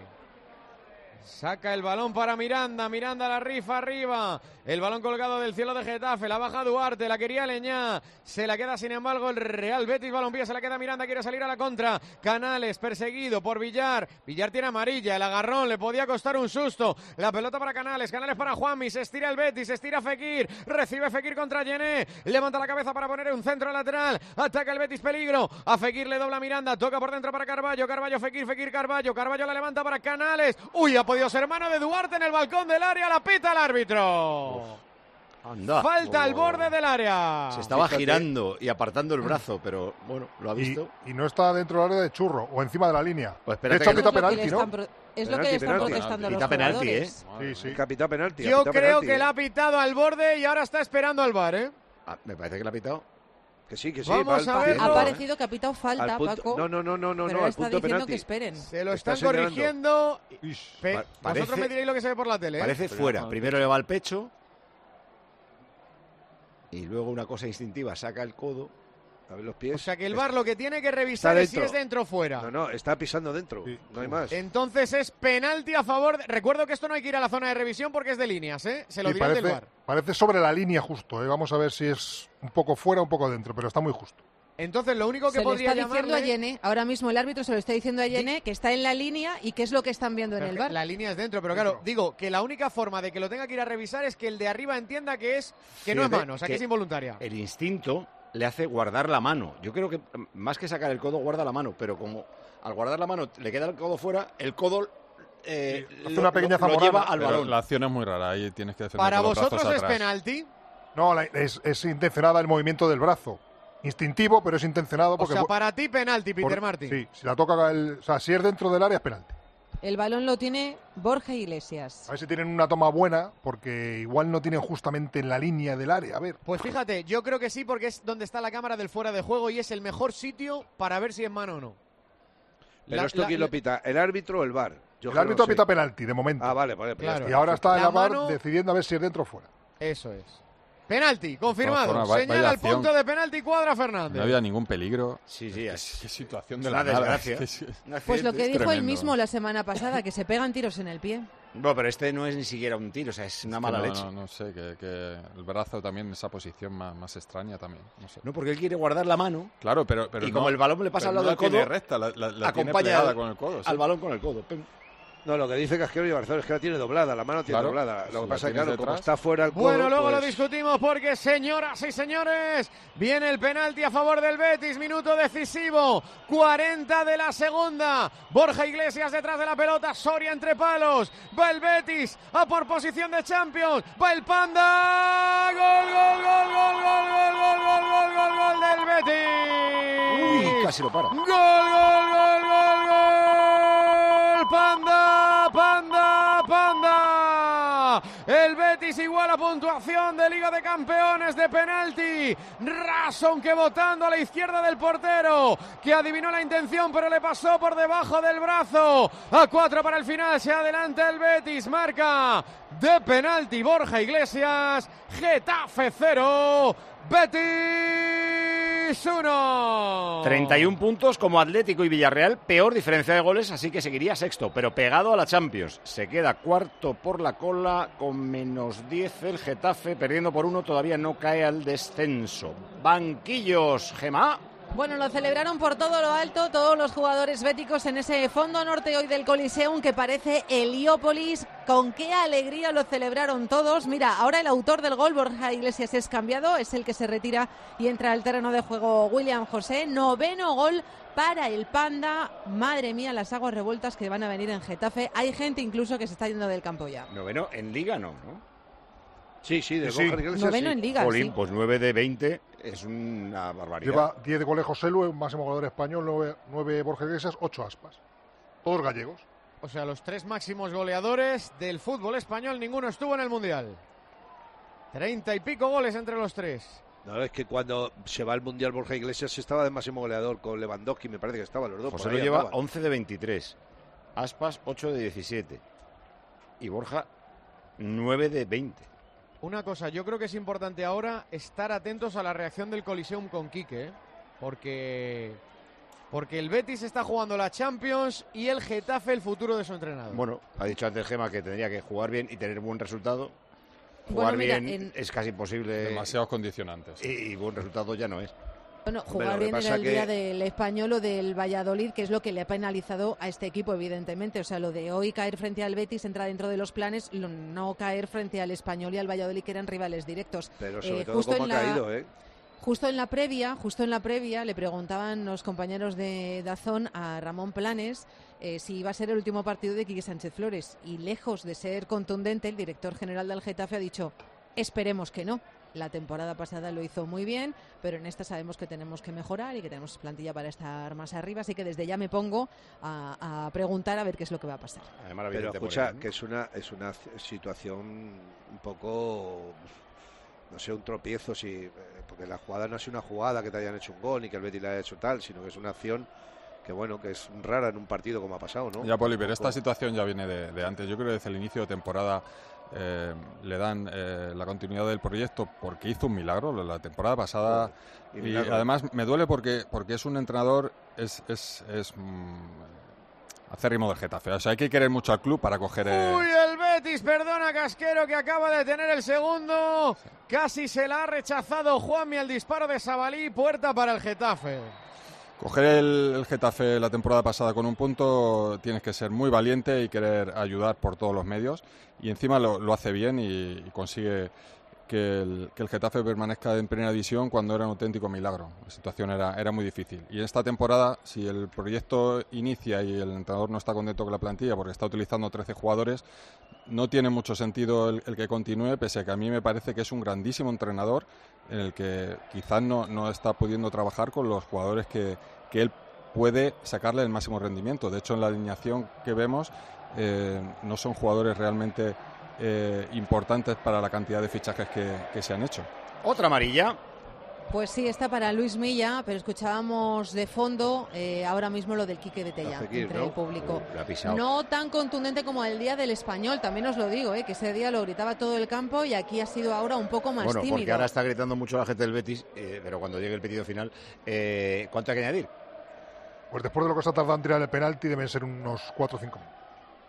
Saca el balón para Miranda. Miranda la rifa arriba. El balón colgado del cielo de Getafe. La baja Duarte. La quería Leñá. Se la queda sin embargo el Real Betis. Balompié. Se la queda Miranda. Quiere salir a la contra. Canales perseguido por Villar. Villar tiene amarilla. El agarrón le podía costar un susto. La pelota para Canales. Canales para Juanmi. Se estira el Betis. Se estira Fekir. Recibe Fekir contra Yené. Levanta la cabeza para poner un centro lateral. Ataca el Betis. Peligro. A Fekir le dobla Miranda. Toca por dentro para Carballo. Carballo Fekir. Fekir Carballo. Carballo la levanta para Canales. Uy, ha podido ser mano de Duarte en el balcón del área. La pita el árbitro. Anda. Falta al oh. borde del área. Se estaba Fíjate. girando y apartando el brazo, pero bueno, lo ha visto. Y, y no está dentro del área de Churro o encima de la línea. Pues de hecho, pita penalti, ¿no? Pro- es penalti, lo que le están penalti. protestando Pita los penalti, jugadores. ¿eh? Sí, sí. Capitán penalti. Yo capitán creo penalti, que ¿eh? la ha pitado al borde y ahora está esperando al V A R, ¿eh? Ah, me parece que la ha pitado. Que sí, que sí. Vamos a ver. Ha parecido que ha pitado falta, punto, Paco. No, no, no, no, no, pero no al está punto diciendo penalti. que esperen. Se lo Está están corrigiendo. Pe- Pa- parece, Vosotros me diréis lo que se ve por la tele, ¿eh? Parece fuera. Primero le va al pecho. Y luego una cosa instintiva, saca el codo. A ver los pies. O sea que el V A R lo que tiene que revisar es si es dentro o fuera. No, no, está pisando dentro. Sí. No hay más. Entonces es penalti a favor. De... Recuerdo que esto no hay que ir a la zona de revisión porque es de líneas, ¿eh? Se lo sí, dirá parece, el V A R. Parece sobre la línea justo, ¿eh? Vamos a ver si es un poco fuera o un poco dentro, pero está muy justo. Entonces lo único que se podría le está diciendo llamarle... a Yené, ahora mismo el árbitro se lo está diciendo a Yené que está en la línea y qué es lo que están viendo en el V A R. La línea es dentro, pero claro, digo que la única forma de que lo tenga que ir a revisar es que el de arriba entienda que es que no es mano, o sea que, que es involuntaria. El instinto le hace guardar la mano. Yo creo que más que sacar el codo, guarda la mano, pero como al guardar la mano le queda el codo fuera, el codo eh, sí, hace una pequeña lo, lo lleva al pero balón. La acción es muy rara, ahí tienes que defender ¿Para con los vosotros brazos es atrás. penalti? No, la, es, es intencionada el movimiento del brazo. Instintivo, pero es intencionado. Porque o sea, para ti penalti, Peter por, Martin. Sí, si la toca, el, o sea, si es dentro del área es penalti. El balón lo tiene Borja Iglesias. A ver si tienen una toma buena, porque igual no tienen justamente en la línea del área. A ver. Pues fíjate, yo creo que sí, porque es donde está la cámara del fuera de juego y es el mejor sitio para ver si es mano o no. Pero La, esto quién la, lo pita, ¿el árbitro o el V A R? Yo el árbitro pita penalti, de momento. Ah, vale, vale. Claro. Y ahora está el la V A R mano... decidiendo a ver si es dentro o fuera. Eso es. Penalti, confirmado. Forma, vaya, Señala vaya el punto de penalti Cuadra Fernández. No había ningún peligro. Sí, sí. Es, qué situación es de una la nada. desgracia. Pues lo que dijo tremendo. él mismo la semana pasada, que se pegan tiros en el pie. No, pero este no es ni siquiera un tiro, o sea, es una mala no, leche. No, no sé, que, que el brazo también en esa posición más, más extraña también. No sé. No, porque él quiere guardar la mano. Claro, pero, pero y no, como el balón le pasa al lado no del codo, tiene recta, la, la, la tiene acompaña plegada al, con el codo. Sí. al balón con el codo. No, lo que dice Casquero y Barcelona es que la tiene doblada, la mano tiene claro, doblada. Lo si que pasa es que, tienes claro, como detrás. está fuera el codo... Bueno, luego pues... lo discutimos porque, señoras y señores, viene el penalti a favor del Betis, minuto decisivo, cuarenta de la segunda. Borja Iglesias detrás de la pelota, Soria entre palos, va el Betis a por posición de Champions, va el Panda, gol, gol, gol, gol, gol, gol, gol, gol, gol, gol, gol del Betis. Uy, casi lo para. Gol, gol, gol, gol, gol, Panda, Panda, Panda. El Betis iguala puntuación de Liga de Campeones de penalti. Rason que botando a la izquierda del portero, que adivinó la intención pero le pasó por debajo del brazo. A cuatro para el final, se adelanta el Betis, marca de penalti Borja Iglesias. Getafe cero, Betis uno. treinta y un puntos como Atlético y Villarreal, peor diferencia de goles, así que seguiría sexto, pero pegado a la Champions. Se queda cuarto por la cola con menos diez el Getafe, perdiendo por uno, todavía no cae al descenso. Banquillos, Gemma. Bueno, lo celebraron por todo lo alto todos los jugadores béticos en ese fondo norte hoy del Coliseum que parece Heliópolis. Con qué alegría lo celebraron todos. Mira, ahora el autor del gol, Borja Iglesias, es cambiado, es el que se retira y entra al terreno de juego William José. Noveno gol para el Panda. Madre mía, las aguas revueltas que van a venir en Getafe. Hay gente incluso que se está yendo del campo ya. Noveno en Liga, ¿no? ¿no? Sí, sí, de sí, Borja Iglesias, Noveno sí. en Liga, Jolín, sí. pues nueve de veinte es una barbaridad. Lleva diez de goles José Lu, máximo goleador español, nueve Borja Iglesias, ocho Aspas. Todos gallegos. O sea, los tres máximos goleadores del fútbol español, ninguno estuvo en el Mundial. Treinta y pico goles entre los tres. No, es que cuando se va al Mundial Borja Iglesias estaba de máximo goleador con Lewandowski, me parece que estaban los dos. José por Lu ahí lleva andaban. once de veintitrés, Aspas ocho de diecisiete y Borja nueve de veinte. Una cosa, yo creo que es importante ahora estar atentos a la reacción del Coliseum con Quique, ¿eh? porque porque el Betis está jugando la Champions y el Getafe el futuro de su entrenador. Bueno, ha dicho antes Gema que tendría que jugar bien y tener buen resultado. Bueno, Jugar mira, bien en- es casi imposible. Demasiados condicionantes. Y, y buen resultado ya no es. Bueno, Hombre, jugar lo que bien pasa era el que- día del Español o del Valladolid, que es lo que le ha penalizado a este equipo, evidentemente. O sea, lo de hoy caer frente al Betis entra dentro de los planes, lo- no caer frente al Español y al Valladolid, que eran rivales directos. Pero sobre Eh, todo justo cómo en ha la- caído, ¿eh? Justo en la previa, justo en la previa, le preguntaban los compañeros de Dazón a Ramón Planes eh, si iba a ser el último partido de Quique Sánchez Flores. Y lejos de ser contundente, el director general del Getafe ha dicho, esperemos que no. La temporada pasada lo hizo muy bien, pero en esta sabemos que tenemos que mejorar y que tenemos plantilla para estar más arriba, así que desde ya me pongo a, a preguntar a ver qué es lo que va a pasar. Además, Pero evidente escucha, por él, ¿no? que es una, es una c- situación un poco, no sé, un tropiezo, si, eh, porque la jugada no ha sido una jugada que te hayan hecho un gol ni que el Betis le haya hecho tal, sino que es una acción que, bueno, que es rara en un partido como ha pasado, ¿no? Ya, Poli, pero Un esta poco- situación ya viene de, de antes. Yo creo que desde el inicio de temporada eh, le dan eh, la continuidad del proyecto porque hizo un milagro la temporada pasada. Y Y, milagro. además me duele porque, porque es un entrenador, es, es, es mm, acérrimo del Getafe. O sea, hay que querer mucho al club para coger... eh, Uy, el Betis, perdona Casquero, que acaba de tener el segundo. Casi se la ha rechazado Juanmi al disparo de Sabalí, puerta para el Getafe. Coger el, el Getafe la temporada pasada con un punto, tienes que ser muy valiente y querer ayudar por todos los medios. Y encima lo, lo hace bien y, y consigue que el, que el Getafe permanezca en primera división cuando era un auténtico milagro. La situación era, era muy difícil. Y en esta temporada, si el proyecto inicia y el entrenador no está contento con la plantilla porque está utilizando trece jugadores, no tiene mucho sentido el, el que continúe, pese a que a mí me parece que es un grandísimo entrenador en el que quizás no, no está pudiendo trabajar con los jugadores que, que él puede sacarle el máximo rendimiento. De hecho, en la alineación que vemos eh, no son jugadores realmente eh, importantes para la cantidad de fichajes que, que se han hecho. Otra amarilla. Pues sí, está para Luis Milla, pero escuchábamos de fondo eh, ahora mismo lo del Quique de Tella Fekir, entre ¿no? el público. La ha pisado. No tan contundente como el día del Español, también os lo digo, eh, que ese día lo gritaba todo el campo y aquí ha sido ahora un poco más Bueno, tímido. porque ahora está gritando mucho la gente del Betis, eh, pero cuando llegue el pedido final, eh, ¿cuánto hay que añadir? Pues después de lo que se ha tardado en tirar el penalti, deben ser unos cuatro o cinco minutos.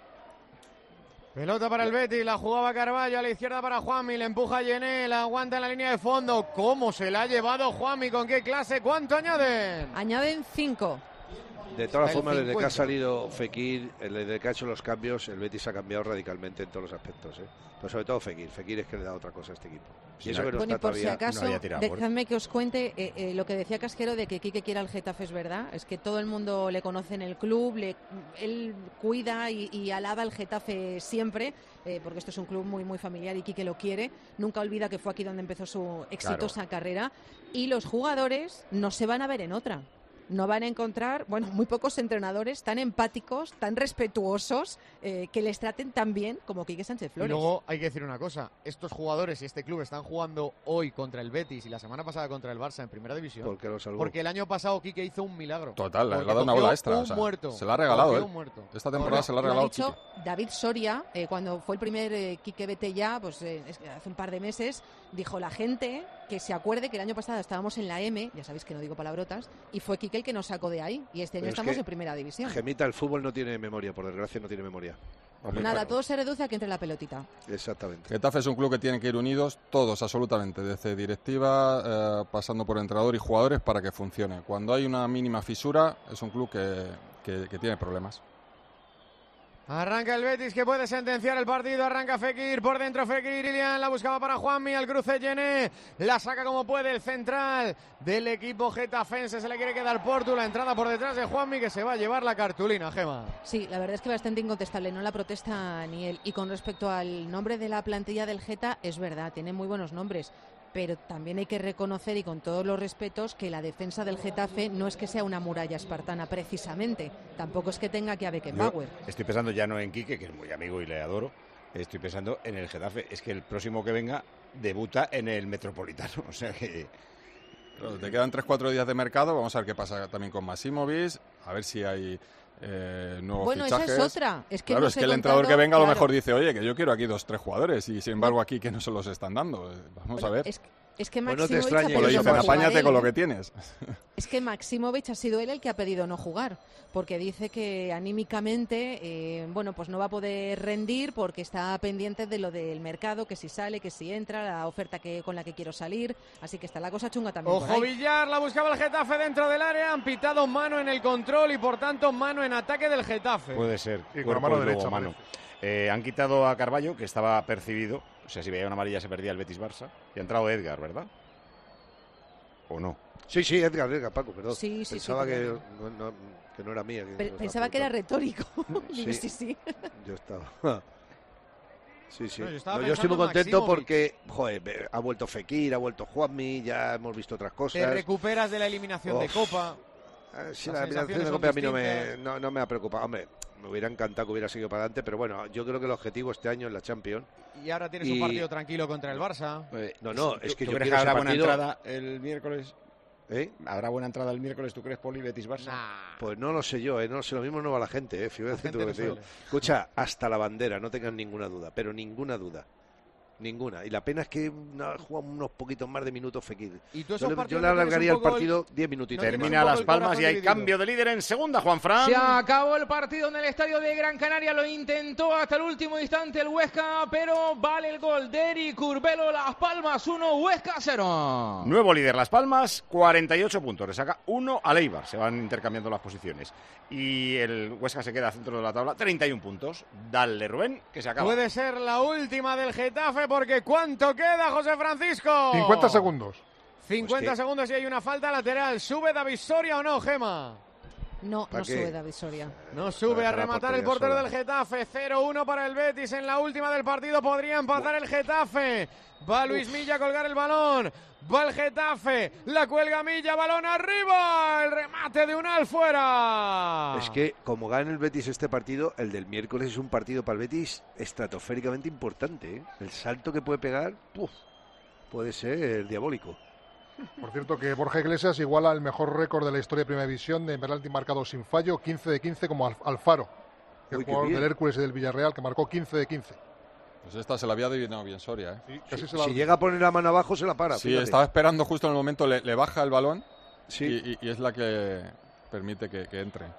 Pelota para el Betis, la jugaba Carballo a la izquierda para Juanmi, le empuja Yené, la aguanta en la línea de fondo. ¿Cómo se la ha llevado Juanmi? ¿Con qué clase? ¿Cuánto añaden? Añaden cinco. De todas Hasta el formas, desde que cincuenta. ha salido Fekir, eh, desde que ha hecho los cambios, el Betis ha cambiado radicalmente en todos los aspectos, ¿eh? Pero sobre todo Fekir. Fekir es que le da otra cosa a este equipo. Y eso que no Bueno, y está por si todavía... acaso, no había tirado por- dejadme que os cuente eh, eh, lo que decía Casquero de que Quique quiere al Getafe, es verdad. Es que todo el mundo le conoce en el club, le, él cuida y, y alaba al Getafe siempre, eh, porque esto es un club muy, muy familiar y Quique lo quiere. Nunca olvida que fue aquí donde empezó su exitosa carrera. Y los jugadores no se van a ver en otra. No van a encontrar, bueno, muy pocos entrenadores tan empáticos, tan respetuosos, eh, que les traten tan bien como Quique Sánchez Y Flores. luego hay que decir una cosa, estos jugadores y este club están jugando hoy contra el Betis y la semana pasada contra el Barça en primera división. Porque lo salvó. Porque el año pasado Quique hizo un milagro. Total, le ha Porque dado una cogió bola extra. Un o sea, muerto. se la ha regalado Cogió él. un muerto. Esta temporada se la ha Lo ha regalado dicho Quique. David Soria, eh, cuando fue el primer eh, Quique vete ya, pues eh, es que hace un par de meses, dijo la gente que se acuerde que el año pasado estábamos en la M, ya sabéis que no digo palabrotas, y fue Quique el que nos sacó de ahí, y este año Pero es estamos que en primera división. Gemita, el fútbol no tiene memoria, por desgracia no tiene memoria. Nada, todo se reduce a que entre la pelotita. Exactamente. Getafe es un club que tiene que ir unidos todos, absolutamente, desde directiva, eh, pasando por entrenador y jugadores para que funcione. Cuando hay una mínima fisura, es un club que, que, que tiene problemas. Arranca el Betis, que puede sentenciar el partido. Arranca Fekir, por dentro Fekir. Ilián la buscaba para Juanmi, al cruce Gené. La saca como puede el central del equipo getafense. Se le quiere quedar Portu, la entrada por detrás de Juanmi, que se va a llevar la cartulina, Gema. Sí, la verdad es que bastante incontestable, no la protesta ni él. Y con respecto al nombre de la plantilla del Geta, es verdad, tiene muy buenos nombres. Pero también hay que reconocer, y con todos los respetos, que la defensa del Getafe no es que sea una muralla espartana precisamente, tampoco es que tenga que a Beckenbauer. Yo estoy pensando ya no en Quique, que es muy amigo y le adoro, estoy pensando en el Getafe. Es que el próximo que venga debuta en el Metropolitano, o sea que... Claro, te quedan tres cuatro días de mercado, vamos a ver qué pasa también con Massimovic, a ver si hay... Eh, nuevos bueno, fichajes. Esa es otra. Es que claro, no es que el entrenador contado, que venga a lo claro. mejor dice, oye, que yo quiero aquí dos, tres jugadores, y sin embargo aquí que no se los están dando. Vamos bueno, a ver. Es, es que Bueno, Maximovic te extrañe, ha pedido le dicen, no apáñate jugar con él, lo ¿eh? que tienes. Es que Maximovic ha sido él el que ha pedido no jugar, porque dice que anímicamente, eh, bueno, pues no va a poder rendir porque está pendiente de lo del mercado, que si sale, que si entra, la oferta que con la que quiero salir, así que está la cosa chunga también. por Ojo ahí. Villar, la buscaba el Getafe dentro del área, han pitado mano en el control y por tanto mano en ataque del Getafe. Puede ser, Sí, con cuerpo la mano y luego derecha, mano. Eh, han quitado a Carballo, que estaba percibido, o sea, si veía una amarilla se perdía el Betis-Barça, y ha entrado Edgar, ¿verdad? ¿O no? Sí, sí, Edgar, Edgar, Paco, perdón. Sí, sí, Pensaba sí, que, perdón. no, no, que no era mía. Que Pe- nos Pensaba apuntó. que era retórico. Digo, Sí. sí, sí. Yo estaba... Sí, sí. No, yo estaba No, yo estoy muy pensando en contento Maximovic. porque, joder, ha vuelto Fekir, ha vuelto Juanmi, ya hemos visto otras Te cosas. recuperas de la eliminación de Uf. Copa. Ah, sí, Las la eliminación sensaciones de son Copa a mí no me, distintas. no, no me ha preocupado. Hombre, me hubiera encantado que hubiera seguido para adelante, pero bueno, yo creo que el objetivo este año en la Champions... Y ahora tienes Y- un partido tranquilo contra el Barça. eh, no, no, es que ¿Tú yo crees quiero que ese habrá buena partido... entrada el miércoles? ¿Eh? ¿Habrá buena entrada el miércoles, tú crees, Poli, Betis-Barça? Pues no lo sé yo, ¿eh? No lo sé, lo mismo no va la gente, ¿eh? Fíjate gente tú lo no que te digo. suele. Escucha, hasta la bandera, no tengan ninguna duda, pero ninguna duda. Ninguna. Y la pena es que no, juega unos poquitos más de minutos Fekir. Y tú esos Yo le, partidos yo le no tienes alargaría un el poco partido diez minutitos. no tienes Termina un poco Las el Palmas corazón y hay dividido. cambio de líder en segunda, Juan Fran. Se acabó el partido en el estadio de Gran Canaria, lo intentó hasta el último instante el Huesca, pero vale el gol de Eric Curbelo. Las Palmas uno, Huesca cero. Nuevo líder Las Palmas, cuarenta y ocho puntos. Le saca uno al Eibar. Se van intercambiando las posiciones. Y el Huesca se queda centro de la tabla, treinta y uno puntos. Dale, Rubén, que se acaba. Puede ser la última del Getafe porque ¿cuánto queda, José Francisco? cincuenta segundos. cincuenta Pues que- segundos y hay una falta lateral. ¿Sube David Soria o no, Gema? No, ¿Para no qué? sube David Soria. No sube a dejar la rematar el portería portero sola. del Getafe. cero uno para el Betis. En la última del partido podría empatar el Getafe. Va Luis Milla a colgar el balón. Va el Getafe. La cuelga Milla. Balón arriba. El remate de Unal fuera. Es que como gana el Betis este partido, el del miércoles es un partido para el Betis estratosféricamente importante, ¿eh? El salto que puede pegar, ¡puf! Puede ser diabólico. Por cierto, que Borja Iglesias iguala el mejor récord de la historia de Primera División de penalti marcado sin fallo, quince de quince como Al- Alfaro, el Uy, qué jugador bien. del Hércules y del Villarreal, que marcó quince de quince. Pues esta se la había adivinado bien Soria, ¿eh? Sí, casi Si, se la- si llega a poner la mano abajo, se la para. Sí, fíjate. estaba esperando justo en el momento, le, le baja el balón Sí. y, y- y es la que permite que, que entre.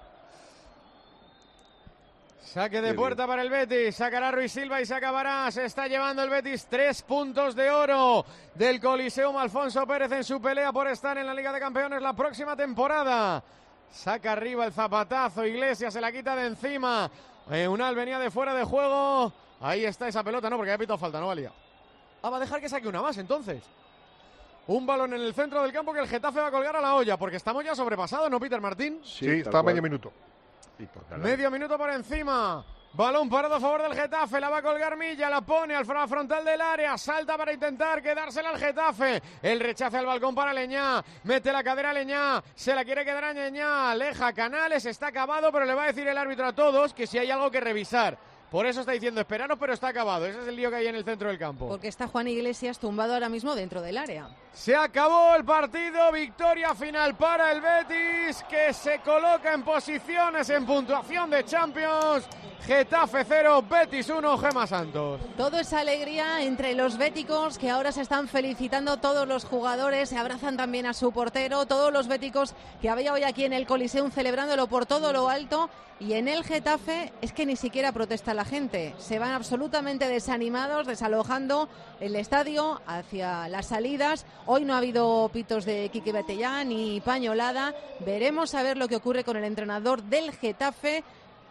Saque de Qué puerta para el Betis. Sacará Ruiz Silva y se acabará. Se está llevando el Betis tres puntos de oro del Coliseum Alfonso Pérez en su pelea por estar en la Liga de Campeones la próxima temporada. Saca arriba el zapatazo. Iglesias se la quita de encima. Eh, Unal venía de fuera de juego. Ahí está esa pelota, no, porque había pitado falta, no valía. Ah, va a dejar que saque una más entonces. Un balón en el centro del campo que el Getafe va a colgar a la olla, porque estamos ya sobrepasados, ¿no, Peter Martín? Sí, tal está a cual. medio minuto. Medio minuto por encima. Balón parado a favor del Getafe. La va a colgar Milla. La pone al fra- frontal del área. Salta para intentar quedársela al Getafe. El rechace al balcón para Leñá. Mete la cadera a Leñá. Se la quiere quedar a Leñá. Aleja Canales. Está acabado, pero le va a decir el árbitro a todos que si hay algo que revisar. Por eso está diciendo esperaros, pero está acabado. Ese es el lío que hay en el centro del campo. Porque está Juan Iglesias tumbado ahora mismo dentro del área. Se acabó el partido, victoria final para el Betis, que se coloca en posiciones en puntuación de Champions. Getafe cero, Betis uno, Gemma Santos. Todo es alegría entre los béticos, que ahora se están felicitando todos los jugadores, se abrazan también a su portero, todos los béticos que había hoy aquí en el Coliseum celebrándolo por todo lo alto. Y en el Getafe es que ni siquiera protesta la gente, se van absolutamente desanimados, desalojando el estadio hacia las salidas. Hoy no ha habido pitos de Quique Betellán ni pañolada. Veremos a ver lo que ocurre con el entrenador del Getafe.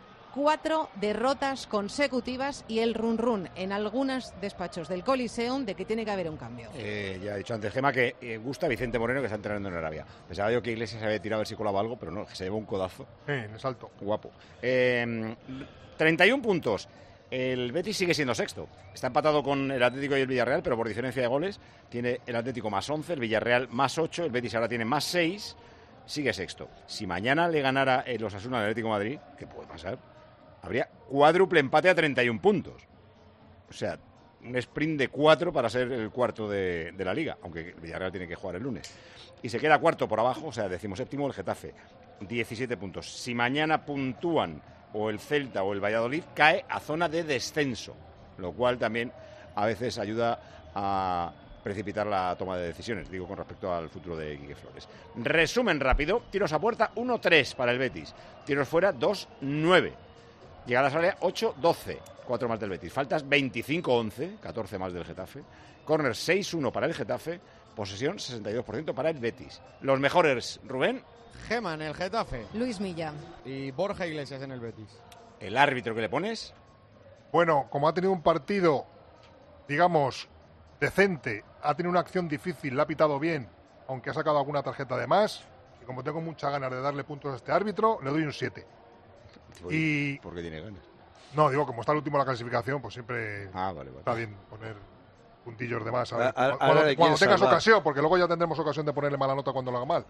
Cuatro derrotas consecutivas y el run run en algunos despachos del Coliseum de que tiene que haber un cambio. Eh, ya he dicho antes, Gemma, que eh, gusta Vicente Moreno, que está entrenando en Arabia. Pensaba yo que Iglesias se había tirado a ver si colaba algo, pero no, que se llevó un codazo. Sí, en el salto. Guapo. Eh, treinta y un puntos. El Betis sigue siendo sexto. Está empatado con el Atlético y el Villarreal, pero por diferencia de goles tiene el Atlético más once, el Villarreal más ocho, el Betis ahora tiene más seis, sigue sexto. Si mañana le ganara el Osasuna al Atlético de Madrid, ¿qué puede pasar? Habría cuádruple empate a treinta y un puntos. O sea, un sprint de cuatro para ser el cuarto de, de la Liga, aunque el Villarreal tiene que jugar el lunes. Y se queda cuarto por abajo, o sea, decimoséptimo el Getafe, diecisiete puntos. Si mañana puntúan o el Celta o el Valladolid, cae a zona de descenso, lo cual también a veces ayuda a precipitar la toma de decisiones, digo, con respecto al futuro de Quique Flores. Resumen rápido: tiros a puerta uno tres para el Betis, tiros fuera dos nueve. Llegadas al área ocho doce, cuatro más del Betis. Faltas veinticinco once, catorce más del Getafe. Corner seis uno para el Getafe. Posesión sesenta y dos por ciento para el Betis. Los mejores, Rubén. Gema en el Getafe. Luis Milla. Y Borja Iglesias en el Betis. ¿El árbitro que le pones? Bueno, como ha tenido un partido, digamos, decente, ha tenido una acción difícil, la ha pitado bien, aunque ha sacado alguna tarjeta de más, y como tengo muchas ganas de darle puntos a este árbitro, le doy un siete. Y ¿por qué tiene ganas? No, digo, como está el último en la clasificación, pues siempre ah, vale, vale. está bien poner puntillos de más. A ver, a, a, cuando a cuando tengas salvar. ocasión, porque luego ya tendremos ocasión de ponerle mala nota cuando lo haga mal.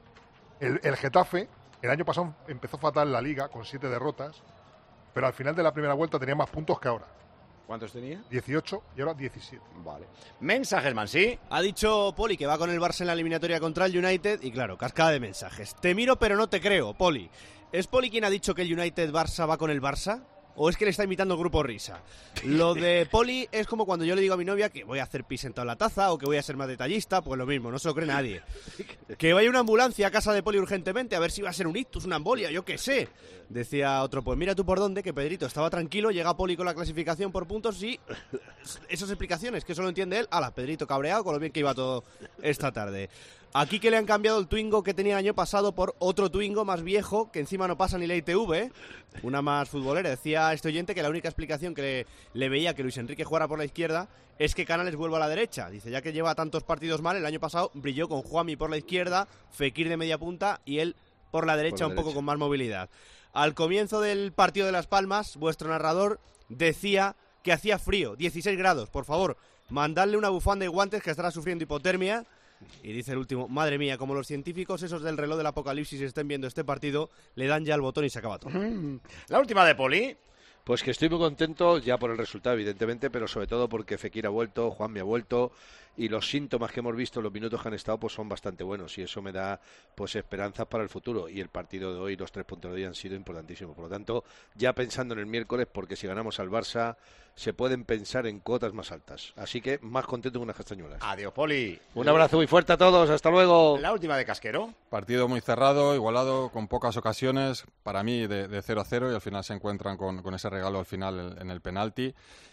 El, el Getafe, el año pasado empezó fatal la Liga, con siete derrotas, pero al final de la primera vuelta tenía más puntos que ahora. ¿Cuántos tenía? dieciocho y ahora diecisiete. Vale. Mensajes, Mansí. Ha dicho Poli que va con el Barça en la eliminatoria contra el United y claro, cascada de mensajes. Te miro pero no te creo, Poli. ¿Es Poli quien ha dicho que el United-Barça va con el Barça? ¿O es que le está imitando el grupo Risa? Lo de Poli es como cuando yo le digo a mi novia que voy a hacer pis sentado en la taza o que voy a ser más detallista, pues lo mismo, no se lo cree nadie. Que vaya una ambulancia a casa de Poli urgentemente a ver si va a ser un ictus, una embolia, yo qué sé. Decía otro, pues mira tú por dónde, que Pedrito estaba tranquilo, llega Poli con la clasificación por puntos y esas explicaciones que solo entiende él, ala, Pedrito cabreado con lo bien que iba todo esta tarde. Aquí que le han cambiado el Twingo que tenía el año pasado por otro Twingo más viejo, que encima no pasa ni la I T V, una más futbolera. Decía este oyente que la única explicación que le, le veía que Luis Enrique jugara por la izquierda es que Canales vuelva a la derecha. Dice, ya que lleva tantos partidos mal, el año pasado brilló con Juanmi por la izquierda, Fekir de media punta y él por la derecha, por la un derecha. Poco con más movilidad. Al comienzo del partido de Las Palmas, vuestro narrador decía que hacía frío, dieciséis grados. Por favor, mandadle una bufanda y guantes que estará sufriendo hipotermia. Y dice el último, madre mía, como los científicos esos del reloj del apocalipsis estén viendo este partido, le dan ya el botón y se acaba todo. La última de Poli. Pues que estoy muy contento ya por el resultado, evidentemente, pero sobre todo porque Fekir ha vuelto, Juan me ha vuelto y los síntomas que hemos visto, los minutos que han estado, pues son bastante buenos y eso me da pues esperanzas para el futuro. Y el partido de hoy, los tres puntos de hoy han sido importantísimos. Por lo tanto, ya pensando en el miércoles, porque si ganamos al Barça, se pueden pensar en cuotas más altas. Así que más contento que unas castañuelas. Adiós, Poli. Un abrazo muy fuerte a todos. Hasta luego. La última de Casquero. Partido muy cerrado, igualado, con pocas ocasiones, para mí de, de cero a cero, y al final se encuentran con, con ese regalo al final en, en el penalti.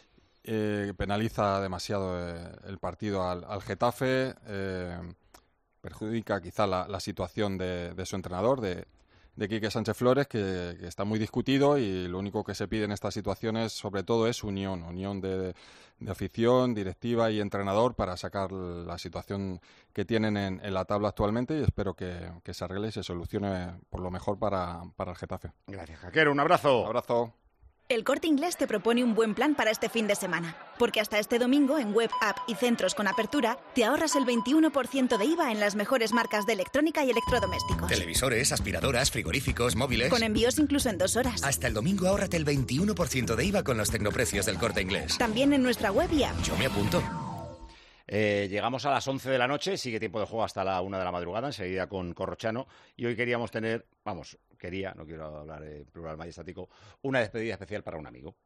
Eh, penaliza demasiado eh, el partido al, al Getafe, eh, perjudica quizá la, la situación de, de su entrenador, de, de Quique Sánchez Flores, que, que está muy discutido y lo único que se pide en estas situaciones sobre todo es unión, unión de, de afición, directiva y entrenador para sacar la situación que tienen en, en la tabla actualmente y espero que, que se arregle y se solucione por lo mejor para, para el Getafe. Gracias, Jaquero. Un abrazo. Un abrazo. El Corte Inglés te propone un buen plan para este fin de semana, porque hasta este domingo en web, app y centros con apertura te ahorras el veintiuno por ciento de I V A en las mejores marcas de electrónica y electrodomésticos. Televisores, aspiradoras, frigoríficos, móviles... Con envíos incluso en dos horas. Hasta el domingo ahórrate el veintiuno por ciento de I V A con los tecnoprecios del Corte Inglés. También en nuestra web y app. Yo me apunto. Eh, llegamos a las once de la noche, sigue tiempo de juego hasta la una de la madrugada, enseguida con Corrochano, y hoy queríamos tener, vamos, quería, no quiero hablar en plural majestático, una despedida especial para un amigo.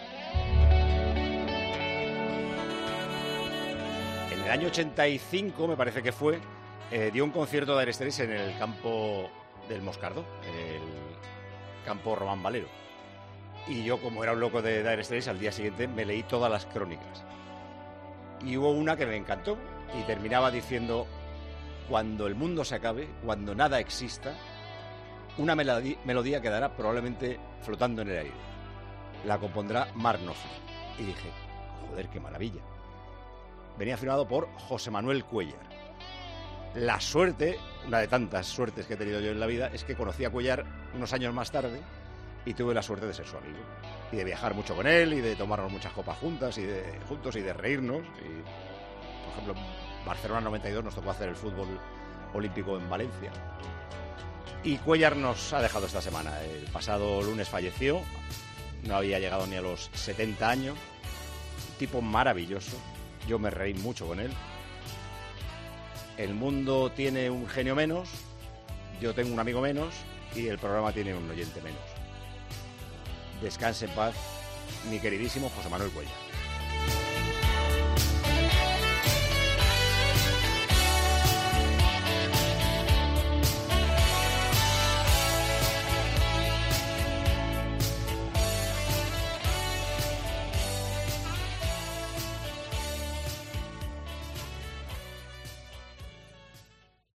En el año ochenta y cinco, me parece que fue, eh, dio un concierto de Dire Straits en el campo del Moscardo, el campo Román Valero. Y yo, como era un loco de Dire Straits, al día siguiente me leí todas las crónicas. Y hubo una que me encantó y terminaba diciendo: cuando el mundo se acabe, cuando nada exista, una melodía, melodía quedará probablemente flotando en el aire. La compondrá Mark Knopfler. Y dije, joder, qué maravilla. Venía firmado por José Manuel Cuéllar. La suerte, una de tantas suertes que he tenido yo en la vida, es que conocí a Cuéllar unos años más tarde y tuve la suerte de ser su amigo. Y de viajar mucho con él, y de tomarnos muchas copas juntas, y de, juntos, y de reírnos. Y, por ejemplo, en Barcelona noventa y dos nos tocó hacer el fútbol olímpico en Valencia. Y Cuéllar nos ha dejado esta semana. El pasado lunes falleció, no había llegado ni a los setenta años. Un tipo maravilloso, yo me reí mucho con él. El mundo tiene un genio menos, yo tengo un amigo menos, y el programa tiene un oyente menos. Descanse en paz, mi queridísimo José Manuel Cuéllar.